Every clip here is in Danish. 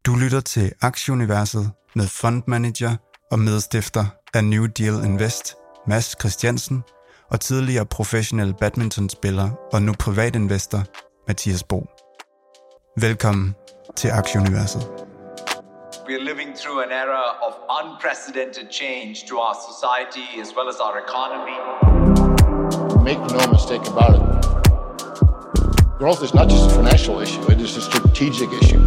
Du lytter til Aktieuniverset med fondmanager og medstifter af New Deal Invest, Mads Christiansen, og tidligere professionel badmintonspiller og nu privatinvestor, Mathias Bo. Velkommen til Aktieuniverset. We are living through an era of unprecedented change to our society as well as our economy. Make no mistake about it. Growth is not just a financial issue, it is a strategic issue.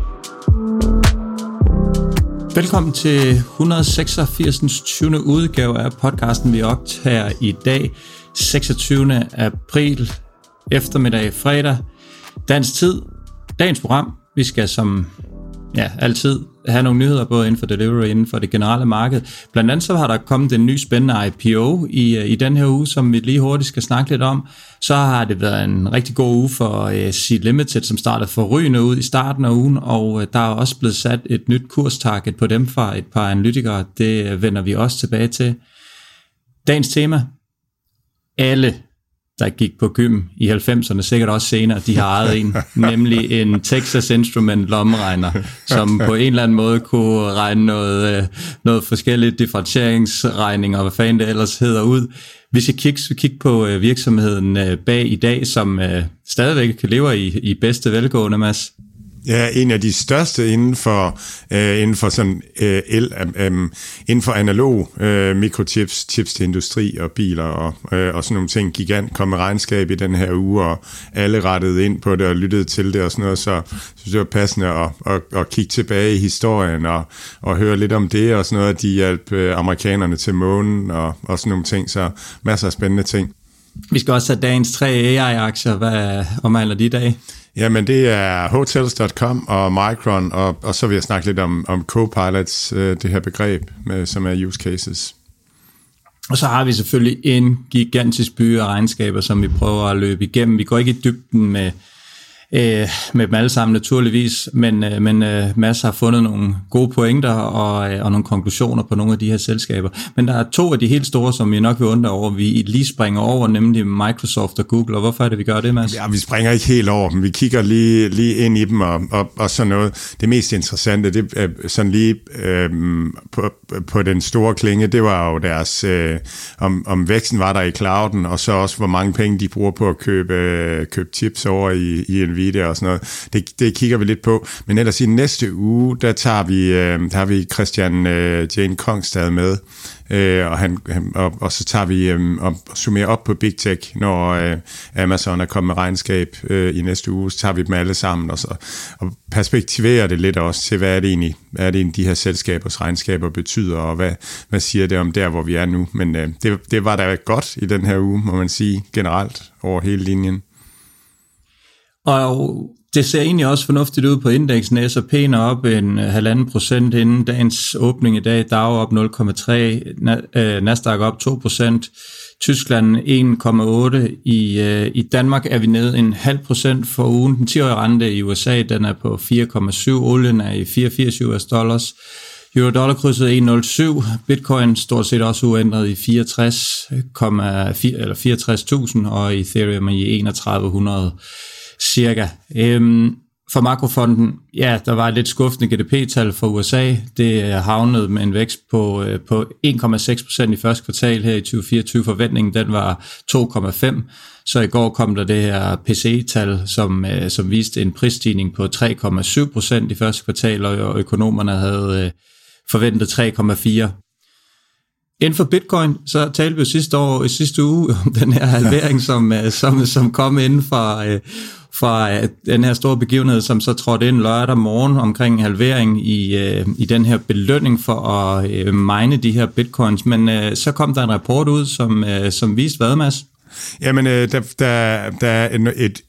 Velkommen til 186. 20. udgave af podcasten, vi optager i dag, 26. april, eftermiddag, fredag, dansk tid, dagens program. Vi skal som altid have nogle nyheder, både inden for delivery og inden for det generelle marked. Blandt andet så har der kommet en ny spændende IPO i den her uge, som vi lige hurtigt skal snakke lidt om. Så har det været en rigtig god uge for Seed Limited, som startede forrygende ud i starten af ugen, og der er også blevet sat et nyt kurstarget på dem fra et par analytikere. Det vender vi også tilbage til. Dagens tema: alle der gik på gym i 90'erne, sikkert også senere, de har ejet en, nemlig en Texas Instrument lommeregner, som på en eller anden måde kunne regne noget forskellige differentieringsregninger, og hvad fanden det ellers hedder, ud. Vi skal kigge på virksomheden bag i dag, som stadigvæk lever i bedste velgående, Mads. Ja, en af de største inden for sådan inden for analog mikrochips, chips til industri og biler og sådan nogle ting. Gigant kom med regnskab i den her uge, og alle rettede ind på det og lyttede til det og sådan noget, så synes det var passende at kigge tilbage i historien og høre lidt om det og sådan noget. De hjalp amerikanerne til månen og sådan nogle ting, så masser af spændende ting. Vi skal også have dagens 3 AI-aktier. Hvad omhandler de i dag? Jamen det er Hotels.com og Micron, og så vil jeg snakke lidt om Copilots, det her begreb, som er use cases. Og så har vi selvfølgelig en gigantisk by af regnskaber, som vi prøver at løbe igennem. Vi går ikke i dybden med dem alle sammen naturligvis, men Mads har fundet nogle gode pointer og nogle konklusioner på nogle af de her selskaber. Men der er to af de helt store, som vi nok vil undre over, vi lige springer over, nemlig Microsoft og Google. Og hvorfor er det, vi gør det, Mads? Ja, vi springer ikke helt over dem. Vi kigger lige ind i dem og sådan noget. Det mest interessante, det er sådan lige på den store klinge, det var jo deres, om væksten var der i clouden, og så også, hvor mange penge de bruger på at købe chips over i Nvidia og sådan noget. Det kigger vi lidt på. Men ellers i næste uge, der har vi Christian Jane Kongstad med, og så tager vi og summerer op på Big Tech, når Amazon er kommet med regnskab i næste uge, så tager vi dem alle sammen og perspektiverer det lidt også til, hvad er det egentlig de her selskabers regnskaber betyder, og hvad siger det om der, hvor vi er nu. Men det var da godt i den her uge, må man sige, generelt over hele linjen. Og det ser egentlig også fornuftigt ud på indeksen. S&P er op 1,5% inden dagens åbning i dag. Dow op 0,3%, Nasdaq op 2%, Tyskland 1,8%. I Danmark er vi nede 0,5% for ugen. Den 10-årige rente i USA, den er på 4,7%. Olien er i 84 US dollars. Euro-dollar krydset 1,07. Bitcoin stort set også uændret i 64.000, og Ethereum i 3100 cirka. For makrofonden, ja, der var et lidt skuffende GDP-tal for USA. Det havnede med en vækst på 1,6% i første kvartal her i 2024. Forventningen, den var 2,5%. Så i går kom der det her PCE-tal, som viste en prisstigning på 3,7% i første kvartal, og økonomerne havde forventet 3,4%. Inden for Bitcoin, så talte vi jo sidste uge om den her halvering, som kom inden fra den her store begivenhed, som så trådte ind lørdag morgen omkring halvering i den her belønning for at mine de her bitcoins. Men så kom der en rapport ud, som viste hvad, Mads? Jamen, der er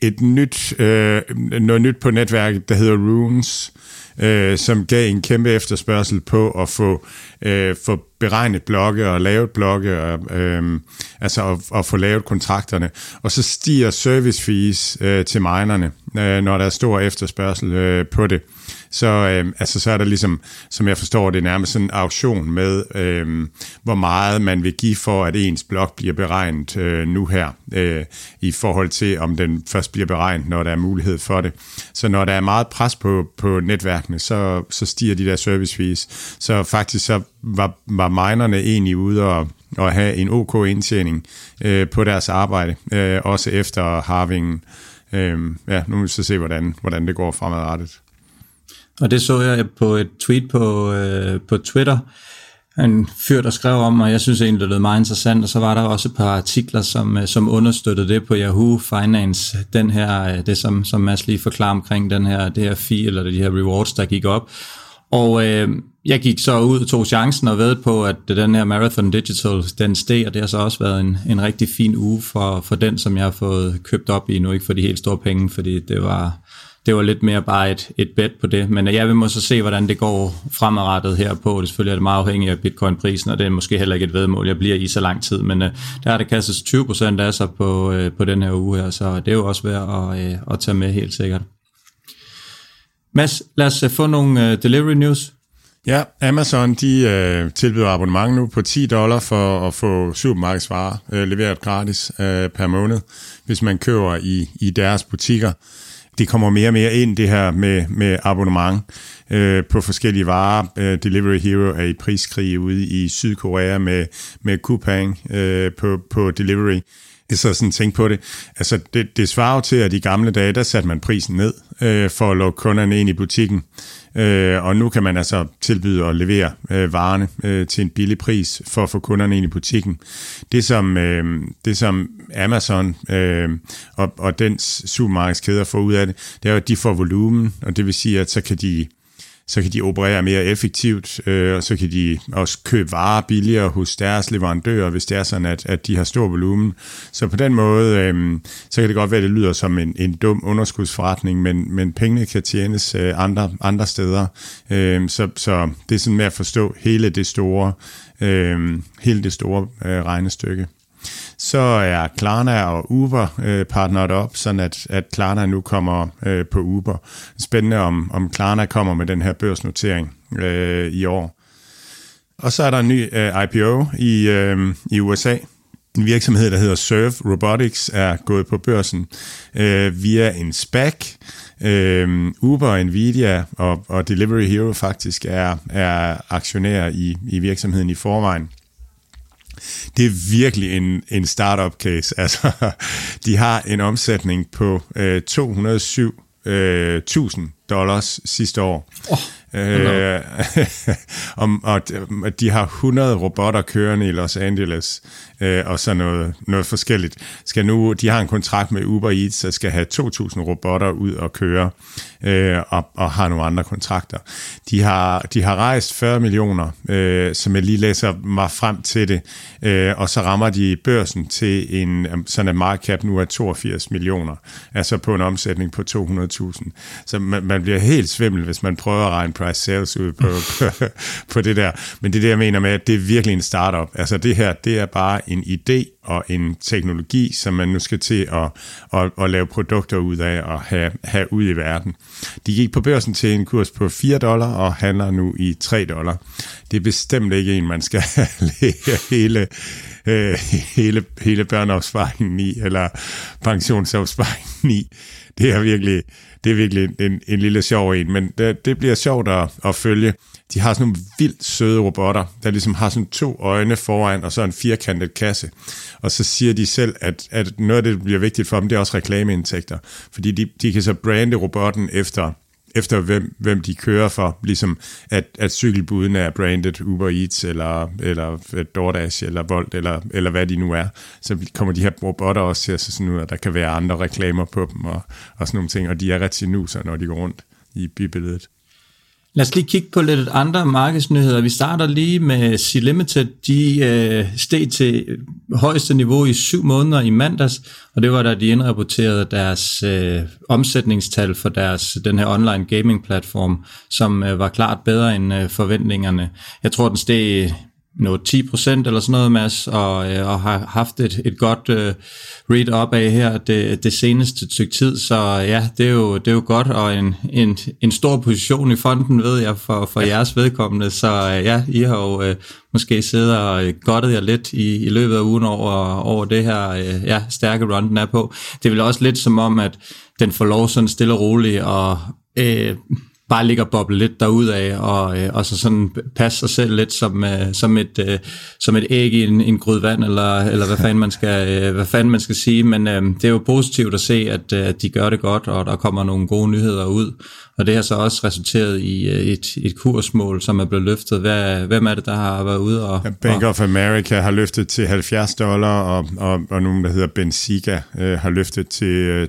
noget nyt på netværket, der hedder Runes, som gav en kæmpe efterspørgsel på at få beregnet blokke og lavet blokke, altså at få lavet kontrakterne. Og så stiger service fees til minerne, når der er stor efterspørgsel på det. så er der ligesom, som jeg forstår det, nærmest sådan en auktion med, hvor meget man vil give for, at ens blog bliver beregnet nu her, i forhold til, om den først bliver beregnet, når der er mulighed for det. Så når der er meget pres på netværkene, så stiger de der service fees. Så faktisk så var minerne egentlig ude og have en OK indtjening på deres arbejde, også efter halvingen. Nu må vi så se, hvordan det går fremadrettet. Og det så jeg på et tweet på Twitter. En fyr, der skrev om, og jeg synes egentlig, det lød meget interessant, og så var der også et par artikler, som understøttede det på Yahoo Finance, den her, det som Mads lige forklarer omkring det her fee, eller de her rewards, der gik op. Og jeg gik så ud og tog chancen og ved på, at den her Marathon Digital, den steg, og det har så også været en rigtig fin uge for den, som jeg har fået købt op i nu, ikke for de helt store penge, fordi det var lidt mere bare et bet på det. Men jeg vil måske se, hvordan det går fremadrettet herpå. Det selvfølgelig er det meget afhængigt af bitcoin-prisen, og det er måske heller ikke et væddemål, jeg bliver i så lang tid. Men der er det kastet 20% af sig på den her uge her, så det er jo også værd at tage med helt sikkert. Mads, lad os få nogle delivery news. Ja, Amazon de tilbyder abonnement nu på $10 for at få supermarkedsvarer leveret gratis per måned, hvis man køber i deres butikker. Det kommer mere og mere ind, det her med abonnement på forskellige varer. Delivery Hero er i priskrig ude i Sydkorea med Coupang på delivery. Så sådan tænk på det. Altså det svarer jo til, at i gamle dage, der satte man prisen ned for at lukke kunderne ind i butikken. Og nu kan man altså tilbyde at levere varerne til en billig pris for at få kunderne ind i butikken. Det som Amazon og dens supermarkedskæder får ud af det, det er jo, at de får volumen, og det vil sige, at så kan de operere mere effektivt, og så kan de også købe varer billigere hos deres leverandører, hvis det er sådan, at de har stor volumen. Så på den måde, så kan det godt være, at det lyder som en dum underskudsforretning, men pengene kan tjenes andre steder. Så det er sådan med at forstå hele det store regnestykke. Så er Klarna og Uber partneret op, sådan at Klarna nu kommer på Uber. Spændende om Klarna kommer med den her børsnotering i år. Og så er der en ny IPO i USA. En virksomhed, der hedder Serve Robotics, er gået på børsen via en SPAC. Uber, Nvidia og Delivery Hero faktisk er aktionærer i virksomheden i forvejen. Det er virkelig en startup case. Altså, de har en omsætning på $207.000 sidste år. Og de har 100 robotter kørende i Los Angeles, og så noget forskelligt. De har en kontrakt med Uber Eats, der skal have 2.000 robotter ud og køre, og har nogle andre kontrakter. De har rejst 40 millioner, som jeg lige læser mig frem til det, og så rammer de børsen til sådan en market cap nu af 82 millioner, altså på en omsætning på 200.000. Så man bliver helt svimmel, hvis man prøver at regne price sales ud på det der. Men det er det, jeg mener med, at det er virkelig en startup. Altså det her, det er bare en idé og en teknologi, som man nu skal til at lave produkter ud af og have ud i verden. De gik på børsen til en kurs på $4 og handler nu i $3. Det er bestemt ikke en, man skal lægge hele børneopsparingen i, eller pensionsopsparingen i. Det er virkelig en lille sjov en, men det bliver sjovt at følge. De har sådan nogle vildt søde robotter, der ligesom har sådan 2 øjne foran, og så en firkantet kasse. Og så siger de selv, at noget af det, der bliver vigtigt for dem, det er også reklameindtægter. Fordi de kan så brande robotten efter hvem de kører for, ligesom at cykelbuden er branded Uber Eats, eller DoorDash, eller Bolt, eller hvad de nu er. Så kommer de her robotter også til at se sådan ud, at der kan være andre reklamer på dem, og sådan nogle ting, og de er ret sinuser, når de går rundt i bybilledet. Lad os lige kigge på lidt andre markedsnyheder. Vi starter lige med C-Limited. De steg til højeste niveau i 7 måneder i mandags, og det var da de indrapporterede deres omsætningstal for den her online gaming platform, som var klart bedre end forventningerne. Jeg tror, den steg 10% eller sådan noget, Mads, og har haft et godt read op af her det seneste stykke tid, så ja, det er jo godt, og en stor position i fonden, ved jeg, for jeres vedkommende, så ja, I har jo måske siddet og godtet jer lidt i løbet af ugen over det her stærke run, den er på. Det er vel også lidt som om, at den får lov sådan stille og roligt, og bare ligger og boble lidt derudad, og så sådan passe sig selv lidt som et æg i en gryde vand, eller hvad fanden man skal sige, men det er jo positivt at se, at de gør det godt, og der kommer nogle gode nyheder ud, og det har så også resulteret i et kursmål, som er blevet løftet. Hvem er det, der har været ude? Bank of America har løftet til $70, og nogen, der hedder Benziga, har løftet til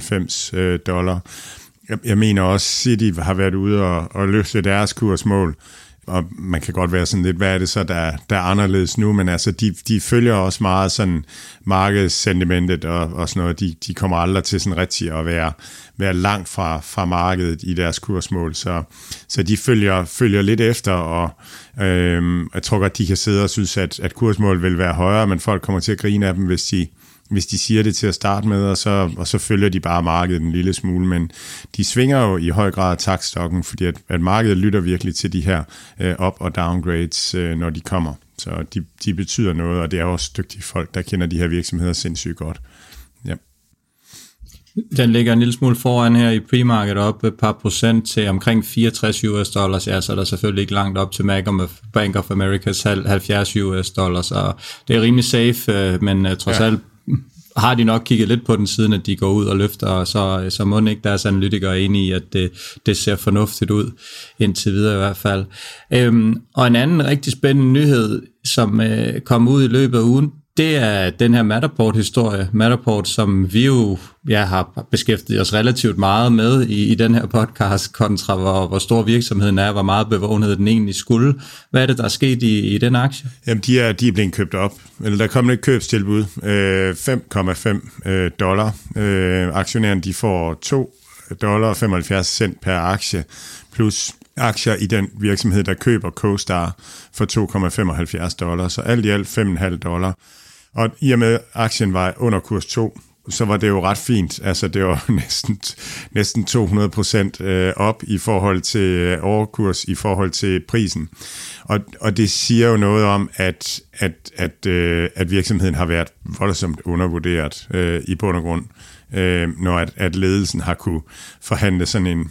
$92. Jeg mener også, Citi har været ude og løfte deres kursmål, og man kan godt være sådan lidt, hvad er det så, der er anderledes nu, men altså, de følger også meget sådan markedssentimentet og sådan noget. De kommer aldrig til sådan rigtig at være langt fra markedet i deres kursmål, så de følger lidt efter, og jeg tror godt, de kan sidde og synes, at kursmål vil være højere, men folk kommer til at grine af dem, hvis de siger det til at starte med, og så følger de bare markedet en lille smule, men de svinger jo i høj grad taktstokken, fordi at markedet lytter virkelig til de her up- og downgrades, når de kommer. Så de betyder noget, og det er også dygtige folk, der kender de her virksomheder sindssygt godt. Ja. Den ligger en lille smule foran her i pre-market op et par procent til omkring $64, ja, så er der selvfølgelig ikke langt op til Bank of Americas $70, og det er rimelig safe, men trods alt har de nok kigget lidt på den siden, at de går ud og løfter, og så må ikke deres analytikere er enige i, at det ser fornuftigt ud, indtil videre i hvert fald. Og en anden rigtig spændende nyhed, som kom ud i løbet af ugen, det er den her Matterport-historie. Matterport, som vi jo har beskæftiget os relativt meget med i den her podcast, kontra hvor stor virksomheden er, hvor meget bevågenhed den egentlig skulle. Hvad er det, der er sket i den aktie? Jamen, de er blevet købt op. Eller der kom et købstilbud. $5,5. Aktionærerne, de får $2.75 per aktie, plus aktier i den virksomhed, der køber CoStar for $2,75. Så alt i alt $5,5. Og i og med aktien var under kurs 2, så var det jo ret fint. Altså det var næsten 200% op i forhold til overkurs, i forhold til prisen. Og det siger jo noget om, at virksomheden har været voldsomt undervurderet i bund og grund, når at ledelsen har kunne forhandle sådan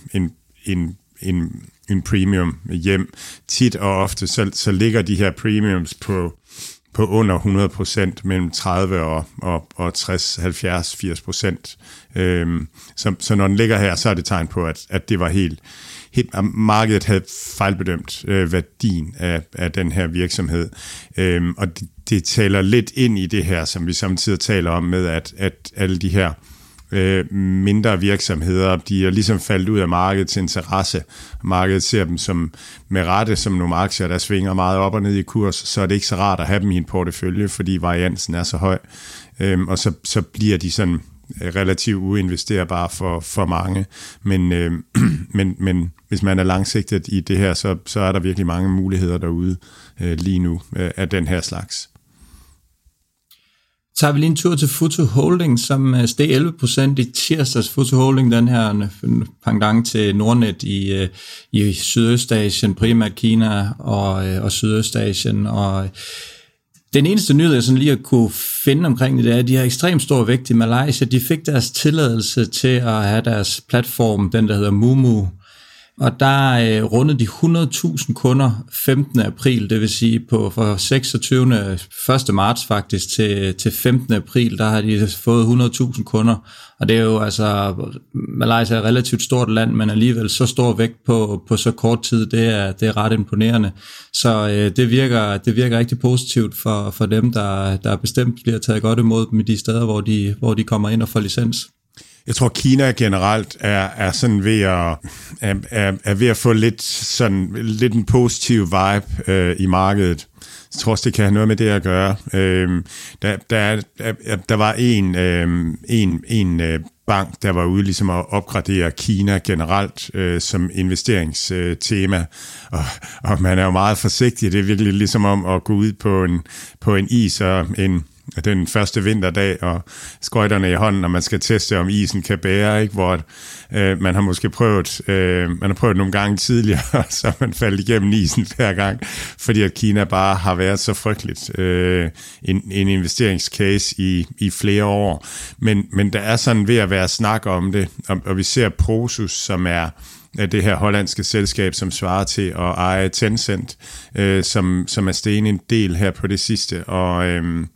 en premium hjem. Tit og ofte så ligger de her premiums på under 100%, mellem 30 og 60, 70, 80%. Så når den ligger her, så er det tegn på, at det var helt markedet havde fejlbedømt værdien af den her virksomhed. Og det taler lidt ind i det her, som vi samtidig taler om med, at alle de her mindre virksomheder, de er ligesom faldet ud af markedets interesse. Markedet ser dem som med rette som nogle aktier, der svinger meget op og ned i kurs, så er det ikke så rart at have dem i en portefølje, fordi variansen er så høj. Og så bliver de sådan relativt uinvesterbare for mange. Men hvis man er langsigtet i det her, så er der virkelig mange muligheder derude lige nu af den her slags. Så tager vi lige en tur til Futu Holding, som steg 11% i tirsdags. Futu Holding, den her pendant til Nordnet i Sydøstasien, primært Kina og Sydøstasien. Og den eneste nyhed, jeg sådan lige at kunne finde omkring det, er, at de har ekstremt stor vægt i Malaysia. De fik deres tilladelse til at have deres platform, den der hedder Moomoo. Og der rundede de 100.000 kunder 15. april, det vil sige fra 26. 1. marts faktisk til 15. april, der har de fået 100.000 kunder. Og det er jo altså, Malaysia er et relativt stort land, men alligevel så stor vægt på så kort tid, det er ret imponerende. Så det virker rigtig positivt for dem, der bestemt bliver taget godt imod dem i de steder, hvor de kommer ind og får licens. Jeg tror, Kina generelt er sådan ved at få lidt en positiv vibe i markedet. tror også, det kan have noget med det at gøre. Der var en bank, der var ude ligesom at opgradere Kina generelt som investeringstema, og man er jo meget forsigtig. Det er virkelig ligesom om at gå ud på en is og den første vinterdag, og skøjterne i hånden, og man skal teste, om isen kan bære, ikke? Hvor man har måske prøvet nogle gange tidligere, så man faldt igennem isen hver gang, fordi at Kina bare har været så frygteligt en investeringscase i flere år. Men der er sådan ved at være snak om det, og vi ser Prosus, som er det her hollandske selskab, som svarer til at eje Tencent, som er steget en del her på det sidste, og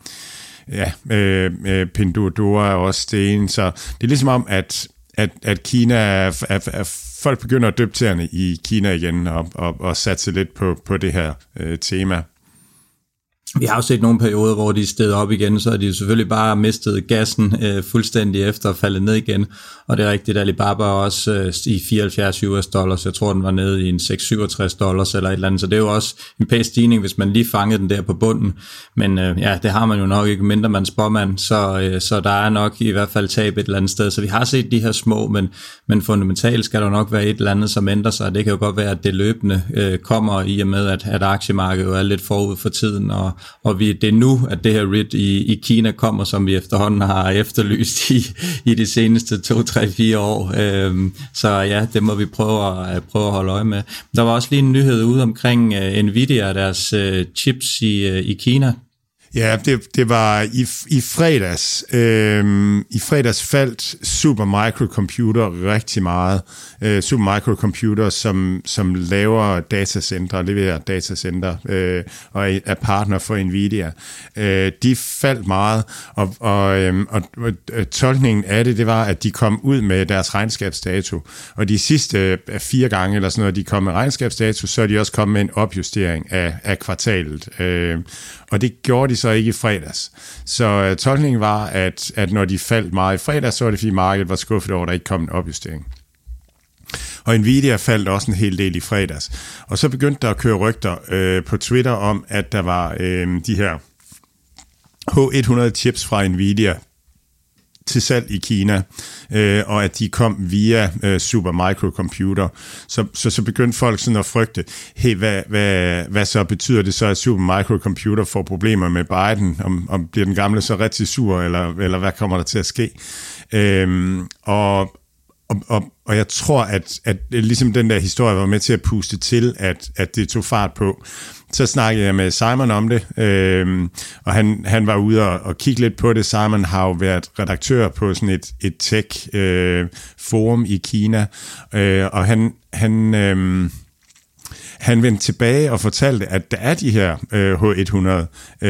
Pinduoduo er også sten, så det er ligesom om, at Kina, folk begynder at døbe tæerne i Kina igen, og satse lidt på det her tema. Vi har jo set nogle perioder, hvor de er steget op igen, så er de jo selvfølgelig bare mistet gassen fuldstændig efter at falde ned igen. Og det er rigtigt, at Alibaba også i $74, jeg tror den var nede i en $667 eller et eller andet, så det er jo også en pæn stigning, hvis man lige fangede den der på bunden. Men det har man jo nok ikke, mindre man spåmand, så der er nok i hvert fald tab et eller andet sted. Så vi har set de her små, men fundamentalt skal der nok være et eller andet, som ændrer sig. Det kan jo godt være, at det løbende kommer i og med, at aktiemarkedet jo er lidt forud for tiden, og det er nu, at det her REIT i Kina kommer, som vi efterhånden har efterlyst i de seneste 2-3-4 år. Så ja, det må vi prøve at holde øje med. Der var også lige en nyhed ude omkring Nvidia og deres chips i Kina. Ja, det var i fredags. I fredags faldt Supermicro rigtig meget. Supermicro, som laver datacenter, leverer datacenter og er partner for Nvidia. De faldt meget, og tolkningen af det var, at de kom ud med deres regnskabsdato. Og de sidste 4 gange, eller sådan noget, de kom med regnskabsdato, så er de også kommet med en opjustering af kvartalet. Og det gjorde de så ikke i fredags. Så tolkningen var, at når de faldt meget i fredags, så var det fordi markedet var skuffet over, at der ikke kom en opjustering. Og Nvidia faldt også en hel del i fredags. Og så begyndte der at køre rygter på Twitter om, at der var de her H100 chips fra Nvidia til salg i Kina, og at de kom via Supermicro. Så begyndte folk sådan at frygte, hey, hvad så betyder det så, at Supermicro får problemer med Biden? Om bliver den gamle så rigtig sur, eller hvad kommer der til at ske? Og jeg tror, at ligesom den der historie var med til at puste til, at det tog fart på. Så snakkede jeg med Simon om det, og han var ude og kigge lidt på det. Simon har jo været redaktør på sådan et tech-forum i Kina, og han vendte tilbage og fortalte, at der er de her H100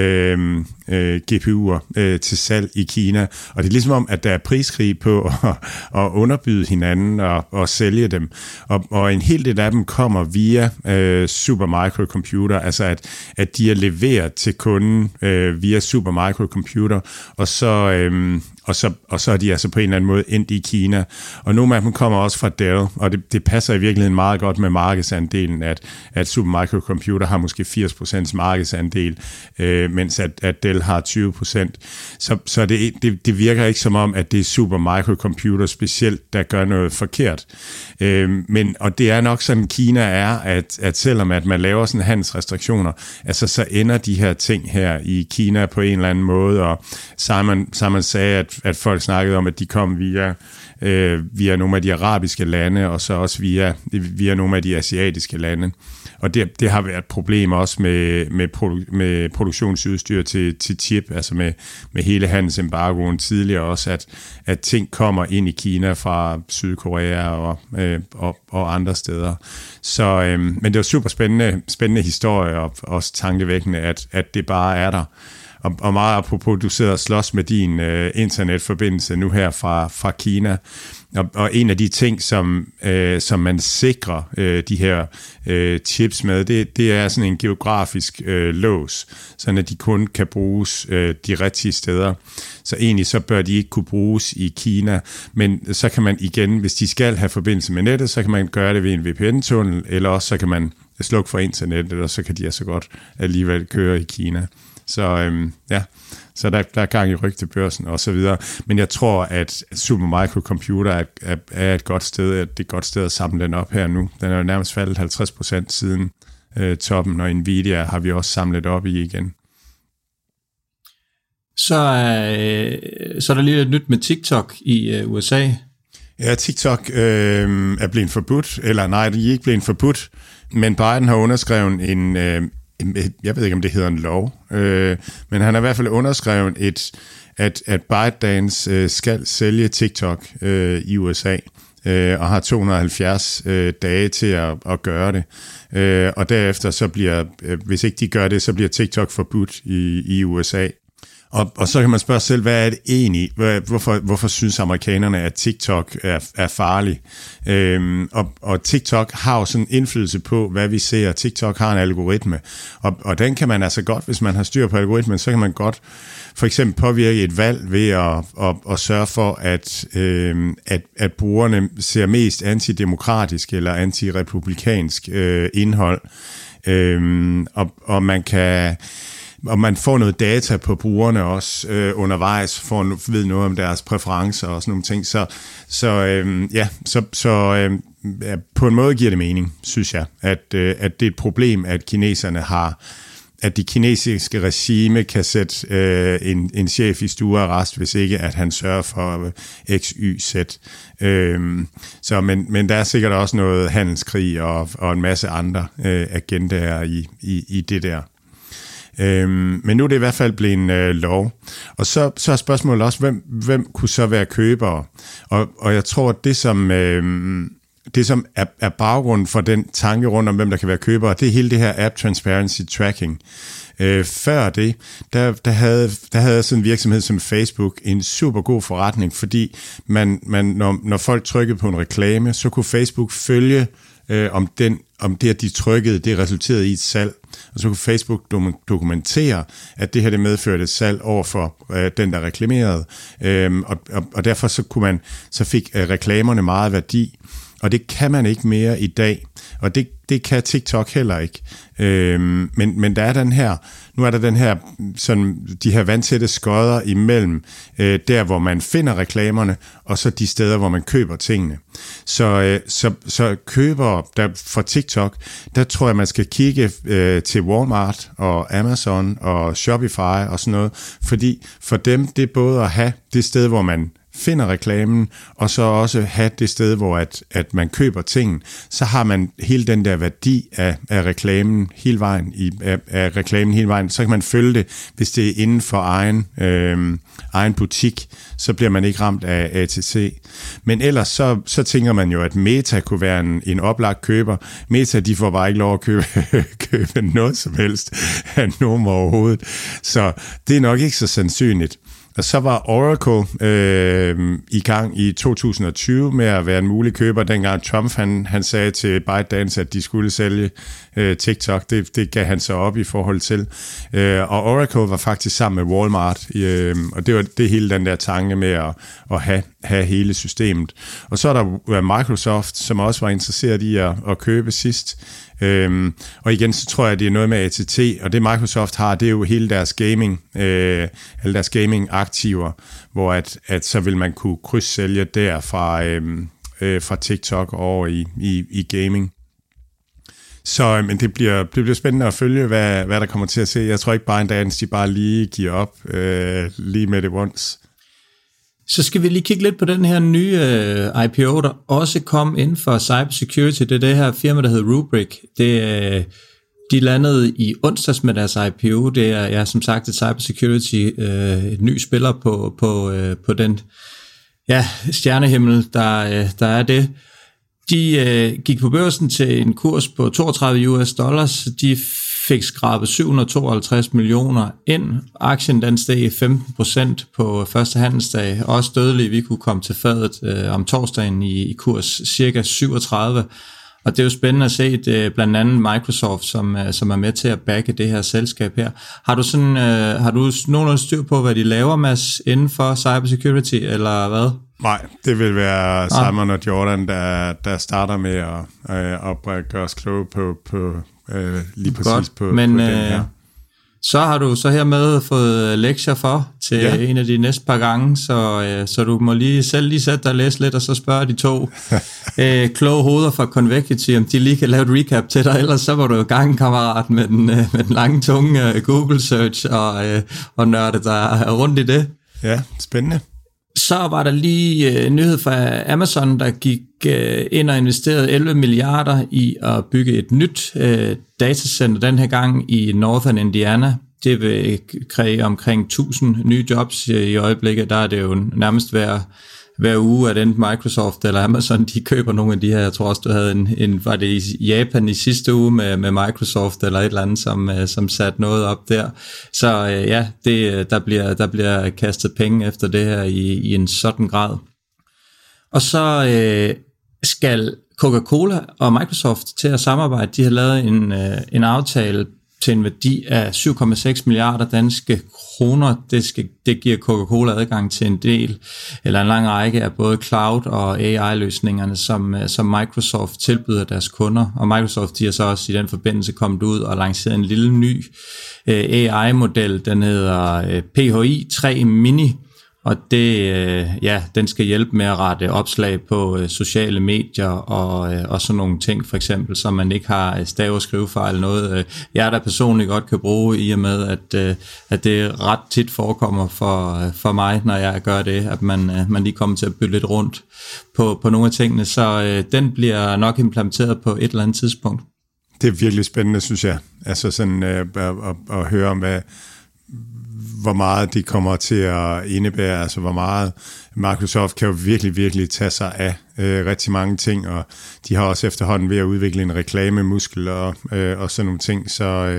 GPU'er til salg i Kina, og det er ligesom om, at der er priskrig på at underbyde hinanden og sælge dem. Og en hel del af dem kommer via Supermicro, altså at de er leveret til kunden via Supermicro, og så er de altså på en eller anden måde endt i Kina. Og nogle af dem kommer også fra Dell, og det passer i virkeligheden meget godt med markedsandelen, at Supermicro har måske 80% markedsandel, mens at Dell har 20%. Så det virker ikke som om, at det er Supermicro specielt, der gør noget forkert. Og det er nok sådan, Kina er, at selvom at man laver sådan handelsrestriktioner, altså så ender de her ting her i Kina på en eller anden måde, og Simon sagde, at folk snakkede om, at de kom via nogle af de arabiske lande, og så også via nogle af de asiatiske lande. Og det har været et problem også med produktionsudstyr til chip, altså med hele handelsembargoen tidligere også, at ting kommer ind i Kina fra Sydkorea og andre steder. Så, men det var super spændende historie, og også tankevækkende, at det bare er der. Og meget apropos, du sidder og slås med din internetforbindelse nu her fra Kina. Og en af de ting, som man sikrer de her chips med, det er sådan en geografisk lås, sådan at de kun kan bruges de rigtige steder. Så egentlig så bør de ikke kunne bruges i Kina, men så kan man igen, hvis de skal have forbindelse med nettet, så kan man gøre det ved en VPN-tunnel, eller også så kan man slukke for internettet, og så kan de altså godt alligevel køre i Kina. Så så der er gang i rygtebørsen og så videre. Men jeg tror, at Supermicro Computer er et godt sted, at det er et godt sted at samle den op her nu. Den er jo nærmest faldet 50% siden toppen, og Nvidia har vi også samlet op i igen. Så er der lige lidt nyt med TikTok i USA. Ja, TikTok er blevet forbudt, eller nej, det er ikke blevet forbudt, men Biden har underskrevet en jeg ved ikke, om det hedder en lov, men han har i hvert fald underskrevet at ByteDance skal sælge TikTok i USA, og har 270 dage til at gøre det. Og derefter så bliver, hvis ikke de gør det, så bliver TikTok forbudt i USA. Og så kan man spørge selv, hvad er det egentlig? Hvorfor synes amerikanerne, at TikTok er farlig? Og TikTok har jo sådan en indflydelse på, hvad vi ser. TikTok har en algoritme, og den kan man altså godt, hvis man har styr på algoritmen, så kan man godt for eksempel påvirke et valg ved at sørge for, at brugerne ser mest antidemokratisk eller antirepublikansk indhold. Og man får noget data på brugerne også undervejs, for at vide noget om deres præferencer og sådan nogle ting. Så på en måde giver det mening, synes jeg, at det er et problem, at kineserne har, at det kinesiske regime kan sætte en chef i stuearrest, hvis ikke at han sørger for X, Y, Z. Men der er sikkert også noget handelskrig og en masse andre agendaer i det der. Men nu er det i hvert fald blevet en lov. Og så er spørgsmålet også, hvem kunne så være købere? Og jeg tror, at det som er baggrunden for den tanke rundt om, hvem der kan være købere, det er hele det her App Transparency Tracking. Før det, der havde sådan en virksomhed som Facebook en super god forretning, fordi når folk trykkede på en reklame, så kunne Facebook følge om det, at de trykkede, det resulterede i et salg. Og så kunne Facebook dokumentere, at det her det medførte et salg over for den, der reklamerede. Og derfor så fik reklamerne meget værdi. Og det kan man ikke mere i dag. Og det kan TikTok heller ikke. Men der er nu er der den her, sådan, de her vandtætte skodder imellem der, hvor man finder reklamerne, og så de steder, hvor man køber tingene. Så køber der fra TikTok, der tror jeg, man skal kigge til Walmart og Amazon og Shopify og sådan noget, fordi for dem, det er både at have det sted, hvor man finder reklamen, og så også have det sted, hvor at man køber tingene, så har man hele den der værdi af reklamen hele vejen, af reklamen hele vejen, så kan man følge det, hvis det er inden for egen butik, så bliver man ikke ramt af ATC. Men ellers så tænker man jo, at Meta kunne være en oplagt køber. Meta, de får bare ikke lov at købe noget som helst af nogen overhovedet, så det er nok ikke så sandsynligt. Og så var Oracle i gang i 2020 med at være en mulig køber, dengang Trump han sagde til ByteDance, at de skulle sælge TikTok. Det gav han så op i forhold til. Og Oracle var faktisk sammen med Walmart, og det var det hele den der tanke med at have hele systemet. Og så er der Microsoft, som også var interesseret i at købe sidst. Og igen, så tror jeg, at det er noget med ATT, og det Microsoft har, det er jo hele deres gaming, alle deres gaming-aktiver, hvor at så vil man kunne krydssælge der fra TikTok over i gaming. Så men det bliver spændende at følge, hvad der kommer til at se. Jeg tror ikke bare en dag, de bare lige giver op lige med det once. Så skal vi lige kigge lidt på den her nye IPO, der også kom inden for cybersecurity. Det er det her firma, der hedder Rubrik. De landede i onsdags med deres IPO. Det er som sagt et cybersecurity, et ny spiller på den stjernehimmel, der er det. De gik på børsen til en kurs på $32. De fik skrabet 752 millioner ind. Aktien den steg 15% på første handelsdag. Også dødelig, vi kunne komme til fadet om torsdagen i kurs cirka 37. Og det er jo spændende at se blandt andet Microsoft, som er med til at backe det her selskab her. Har du nogenlunde styr på, hvad de laver, Mads, inden for cybersecurity, eller hvad? Nej, det vil være Simon og Jordan, der starter med at gøre os kloge på lige præcis godt, på den her. Så har du så hermed fået lektier for til en af de næste par gange, så du må lige sætte dig og læse lidt, og så spørge de to kloge hoveder fra Convexity, om de lige kan lave et recap til dig, ellers så var du i gang, kammerat, med den lange tunge Google search og nørde der rundt i det. Ja, spændende. Så var der lige nyhed fra Amazon, der gik ind og investerede 11 milliarder i at bygge et nyt datacenter den her gang i Northern Indiana. Det vil kræve omkring 1000 nye jobs i øjeblikket. Der er det jo nærmest hver uge, at enten Microsoft eller Amazon, de køber nogle af de her. Jeg tror også, du havde var det i Japan i sidste uge med Microsoft eller et eller andet, som satte noget op der. Så der bliver kastet penge efter det her i en sådan grad. Og så skal Coca-Cola og Microsoft til at samarbejde. De har lavet en aftale til en værdi af 7,6 milliarder danske kroner. Det giver Coca-Cola adgang til en lang række af både cloud og AI-løsningerne, som Microsoft tilbyder deres kunder. Og Microsoft, de har så også i den forbindelse kommet ud og lanceret en lille ny AI-model, den hedder PHI 3 Mini. Og den skal hjælpe med at rette opslag på sociale medier og sådan nogle ting, for eksempel, så man ikke har stav- og skrivefejl, noget jeg der personligt godt kan bruge, i og med, at det ret tit forekommer for mig, når jeg gør det, at man lige kommer til at bytte lidt rundt på nogle af tingene, så den bliver nok implementeret på et eller andet tidspunkt. Det er virkelig spændende, synes jeg, altså sådan at høre om, hvor meget de kommer til at indebære, altså hvor meget Microsoft kan jo virkelig, virkelig tage sig af rigtig mange ting, og de har også efterhånden ved at udvikle en reklamemuskel og sådan nogle ting, så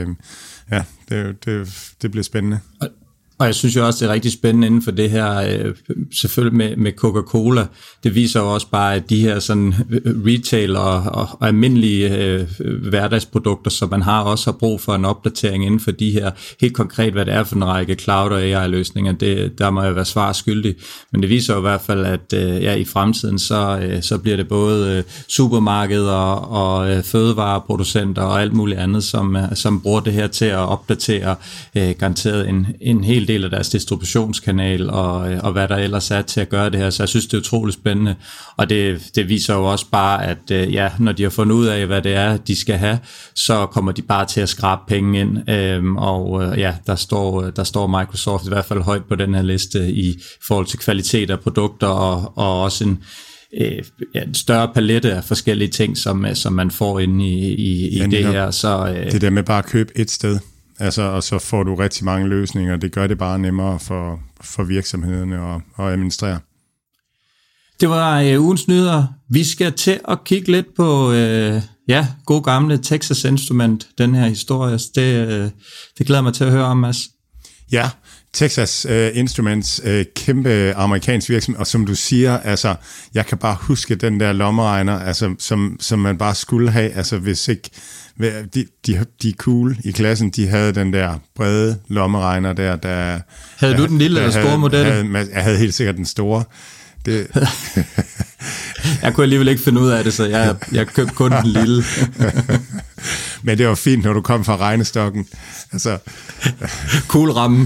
det bliver spændende. Og jeg synes jo også, det er rigtig spændende inden for det her, selvfølgelig med Coca-Cola. Det viser jo også bare, at de her sådan retail og almindelige hverdagsprodukter, som man også har brug for en opdatering inden for de her, helt konkret, hvad det er for en række cloud- og AI-løsninger, der må jo være svar skyldig. Men det viser jo i hvert fald, at i fremtiden, så bliver det både supermarkeder og fødevareproducenter og alt muligt andet, som bruger det her til at opdatere garanteret en hel del af deres distributionskanal og hvad der ellers er til at gøre det her. Så jeg synes, det er utroligt spændende. Og det viser jo også bare, at når de har fundet ud af, hvad det er, de skal have, så kommer de bare til at skrabe penge ind. Der står Microsoft i hvert fald højt på den her liste i forhold til kvalitet af produkter og også en større palette af forskellige ting, som man får inde i det her. Så, det der med bare at købe et sted, altså, og så får du rigtig mange løsninger. Det gør det bare nemmere for virksomhederne at administrere. Det var ugens nyheder. Vi skal til at kigge lidt på god gamle Texas Instrument, den her historie. Det glæder mig til at høre om, Mads. Ja, Texas Instruments, kæmpe amerikansk virksomhed, og som du siger, altså, jeg kan bare huske den der lommeregner, altså, som man bare skulle have, altså hvis ikke de cool i klassen, de havde den der brede lommeregner der. Havde du den lille eller store model? Jeg havde helt sikkert den store. Det. Jeg kunne alligevel ikke finde ud af det, så jeg købte kun den lille. Men det var fint, når du kom fra regnestokken. Altså. Cool ramme.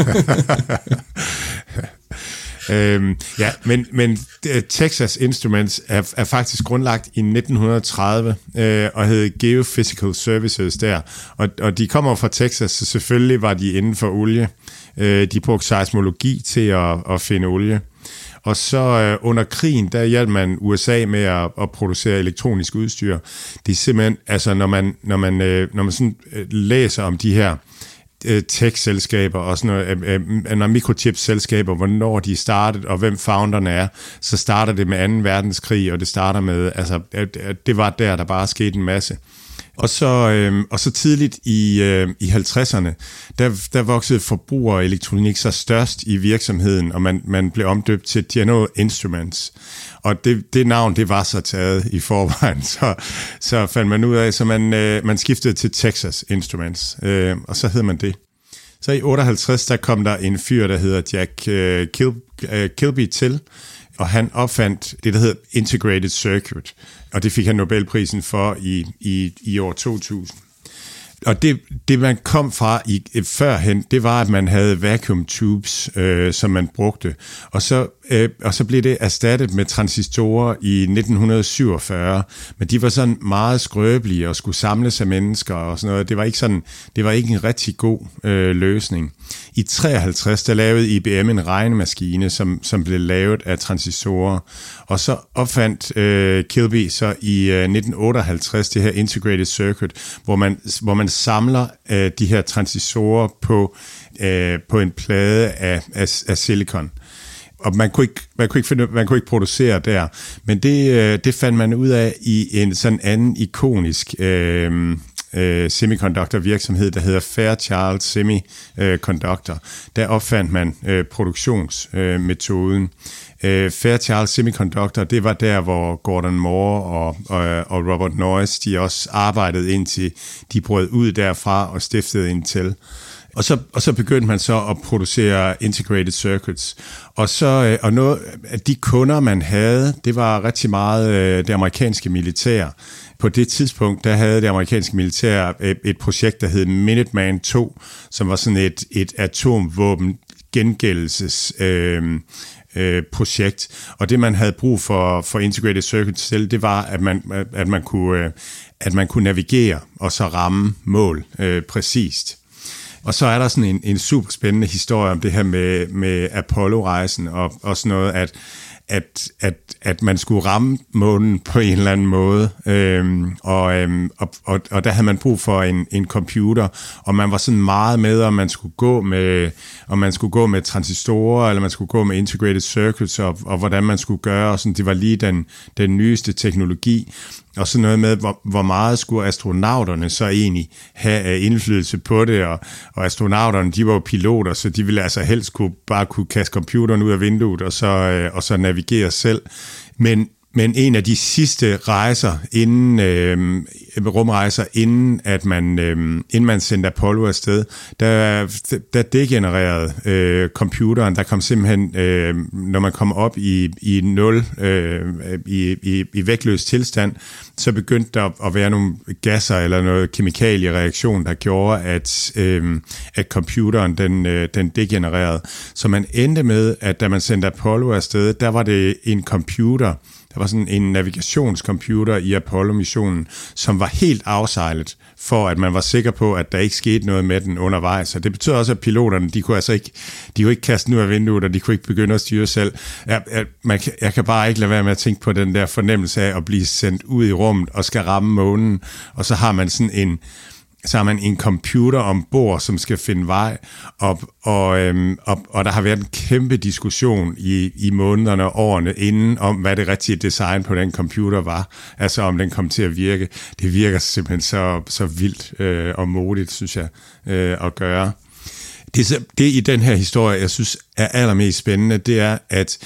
Men Texas Instruments er faktisk grundlagt i 1930 og hed Geophysical Services der. Og de kommer fra Texas, så selvfølgelig var de inden for olie. De brugte seismologi til at finde olie. Og så under krigen, der hjalp man USA med at producere elektronisk udstyr. Det er simpelthen, altså når man sådan læser om de her tech-selskaber og sådan noget, mikrochip-selskaber, hvornår de startede, og hvem founderne er, så starter det med 2. verdenskrig, og det starter med, altså, det var der bare skete en masse. Og så tidligt i 50'erne, der voksede forbrugerelektronik så størst i virksomheden, og man blev omdøbt til General Instruments. Og det navn, det var så taget i forvejen, så fandt man ud af, så man skiftede til Texas Instruments, og så hed man det. Så i 58, der kom der en fyr, der hedder Jack Kilby til, og han opfandt det, der hedder Integrated Circuit, og det fik han Nobelprisen for i år 2000. Og det man kom fra førhen, det var, at man havde vacuum tubes, som man brugte, og så blev det erstattet med transistorer i 1947, men de var sådan meget skrøbelige og skulle samles af mennesker og sådan noget. Det var ikke en rigtig god løsning. I 53 der lavede IBM en regnemaskine, som blev lavet af transistorer, og så opfandt Kilby så i 1958 det her Integrated Circuit, hvor man samler de her transistorer på en plade af silikon. Og man kunne ikke producere der, men det fandt man ud af i en sådan anden ikonisk semiconductor virksomhed, der hedder Fairchild Semiconductor. Der opfandt man produktionsmetoden. Fairchild Semiconductor, det var der, hvor Gordon Moore og Robert Noyce, de også arbejdede indtil de brød ud derfra og stiftede Intel. Og så begyndte man så at producere integrated circuits. Og noget af de kunder, man havde, det var rigtig meget det amerikanske militær. På det tidspunkt, der havde det amerikanske militær et projekt, der hed Minuteman II, som var sådan et atomvåben gengældelses projekt. Og det, man havde brug for integrated circuits selv, det var, at man kunne navigere og så ramme mål præcist. Og så er der sådan en super spændende historie om det her med Apollo-rejsen og sådan noget, at man skulle ramme månen på en eller anden måde, og der havde man brug for en computer, og man var sådan meget med, om man skulle gå med transistorer, eller man skulle gå med integrated circuits, og hvordan man skulle gøre, og sådan, det var lige den nyeste teknologi, og sådan noget med, hvor meget skulle astronauterne så egentlig have indflydelse på det, og astronauterne, de var jo piloter, så de ville altså helst bare kunne kaste computeren ud af vinduet, og så navigere selv. Men en af de sidste rejser, rumrejser, inden man sendte Apollo afsted, der degenererede computeren. Der kom simpelthen, når man kom op i 0, i vægtløs tilstand, så begyndte der at være nogle gasser eller noget kemikaliereaktion, der gjorde, at computeren den degenererede. Så man endte med, at da man sendte Apollo afsted, der var det en computer. Der var sådan en navigationscomputer i Apollo-missionen, som var helt afsejlet, for at man var sikker på, at der ikke skete noget med den undervejs. Og det betød også, at piloterne, de kunne ikke kaste den ud af vinduet, og de kunne ikke begynde at styre selv. Jeg kan bare ikke lade være med at tænke på den der fornemmelse af at blive sendt ud i rummet og skal ramme månen, og så har man sådan en computer ombord, som skal finde vej, og der har været en kæmpe diskussion i månederne og årene inden, om hvad det rigtige design på den computer var, altså om den kom til at virke. Det virker simpelthen så vildt og modigt, synes jeg, at gøre. Det i den her historie, jeg synes er allermest spændende, det er,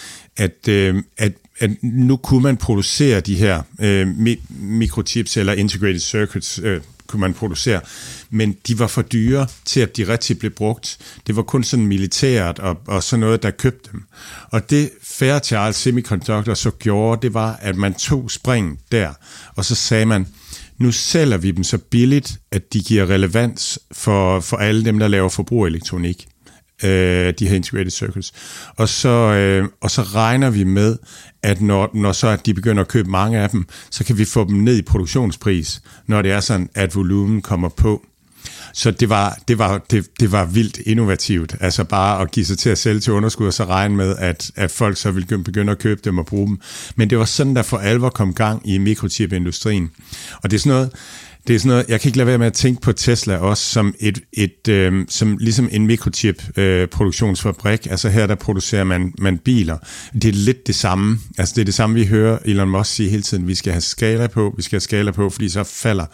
at nu kunne man producere de her mikrochips eller integrated circuits, kunne man producere, men de var for dyre til, at de rigtig blev brugt. Det var kun sådan militæret og sådan noget, der købte dem. Og det Fairchild Semiconductor så gjorde, det var, at man tog springen der, og så sagde man, nu sælger vi dem så billigt, at de giver relevans for alle dem, der laver forbrugerelektronik. De her integrated circuits. Og så regner vi med, at når så at de begynder at købe mange af dem, så kan vi få dem ned i produktionspris, når det er sådan, at volumen kommer på. Så det var vildt innovativt, altså bare at give sig til at sælge til underskud, og så regne med, at folk så ville begynde at købe dem og bruge dem. Men det var sådan, der for alvor kom gang i mikrochip-industrien. Og det er sådan noget, Det er sådan noget, jeg kan ikke lade være med at tænke på Tesla også som som ligesom en mikrochip produktionsfabrik. Altså her der producerer man biler. Det er lidt det samme. Altså det er det samme vi hører Elon Musk sige hele tiden. Vi skal have skala på, fordi så falder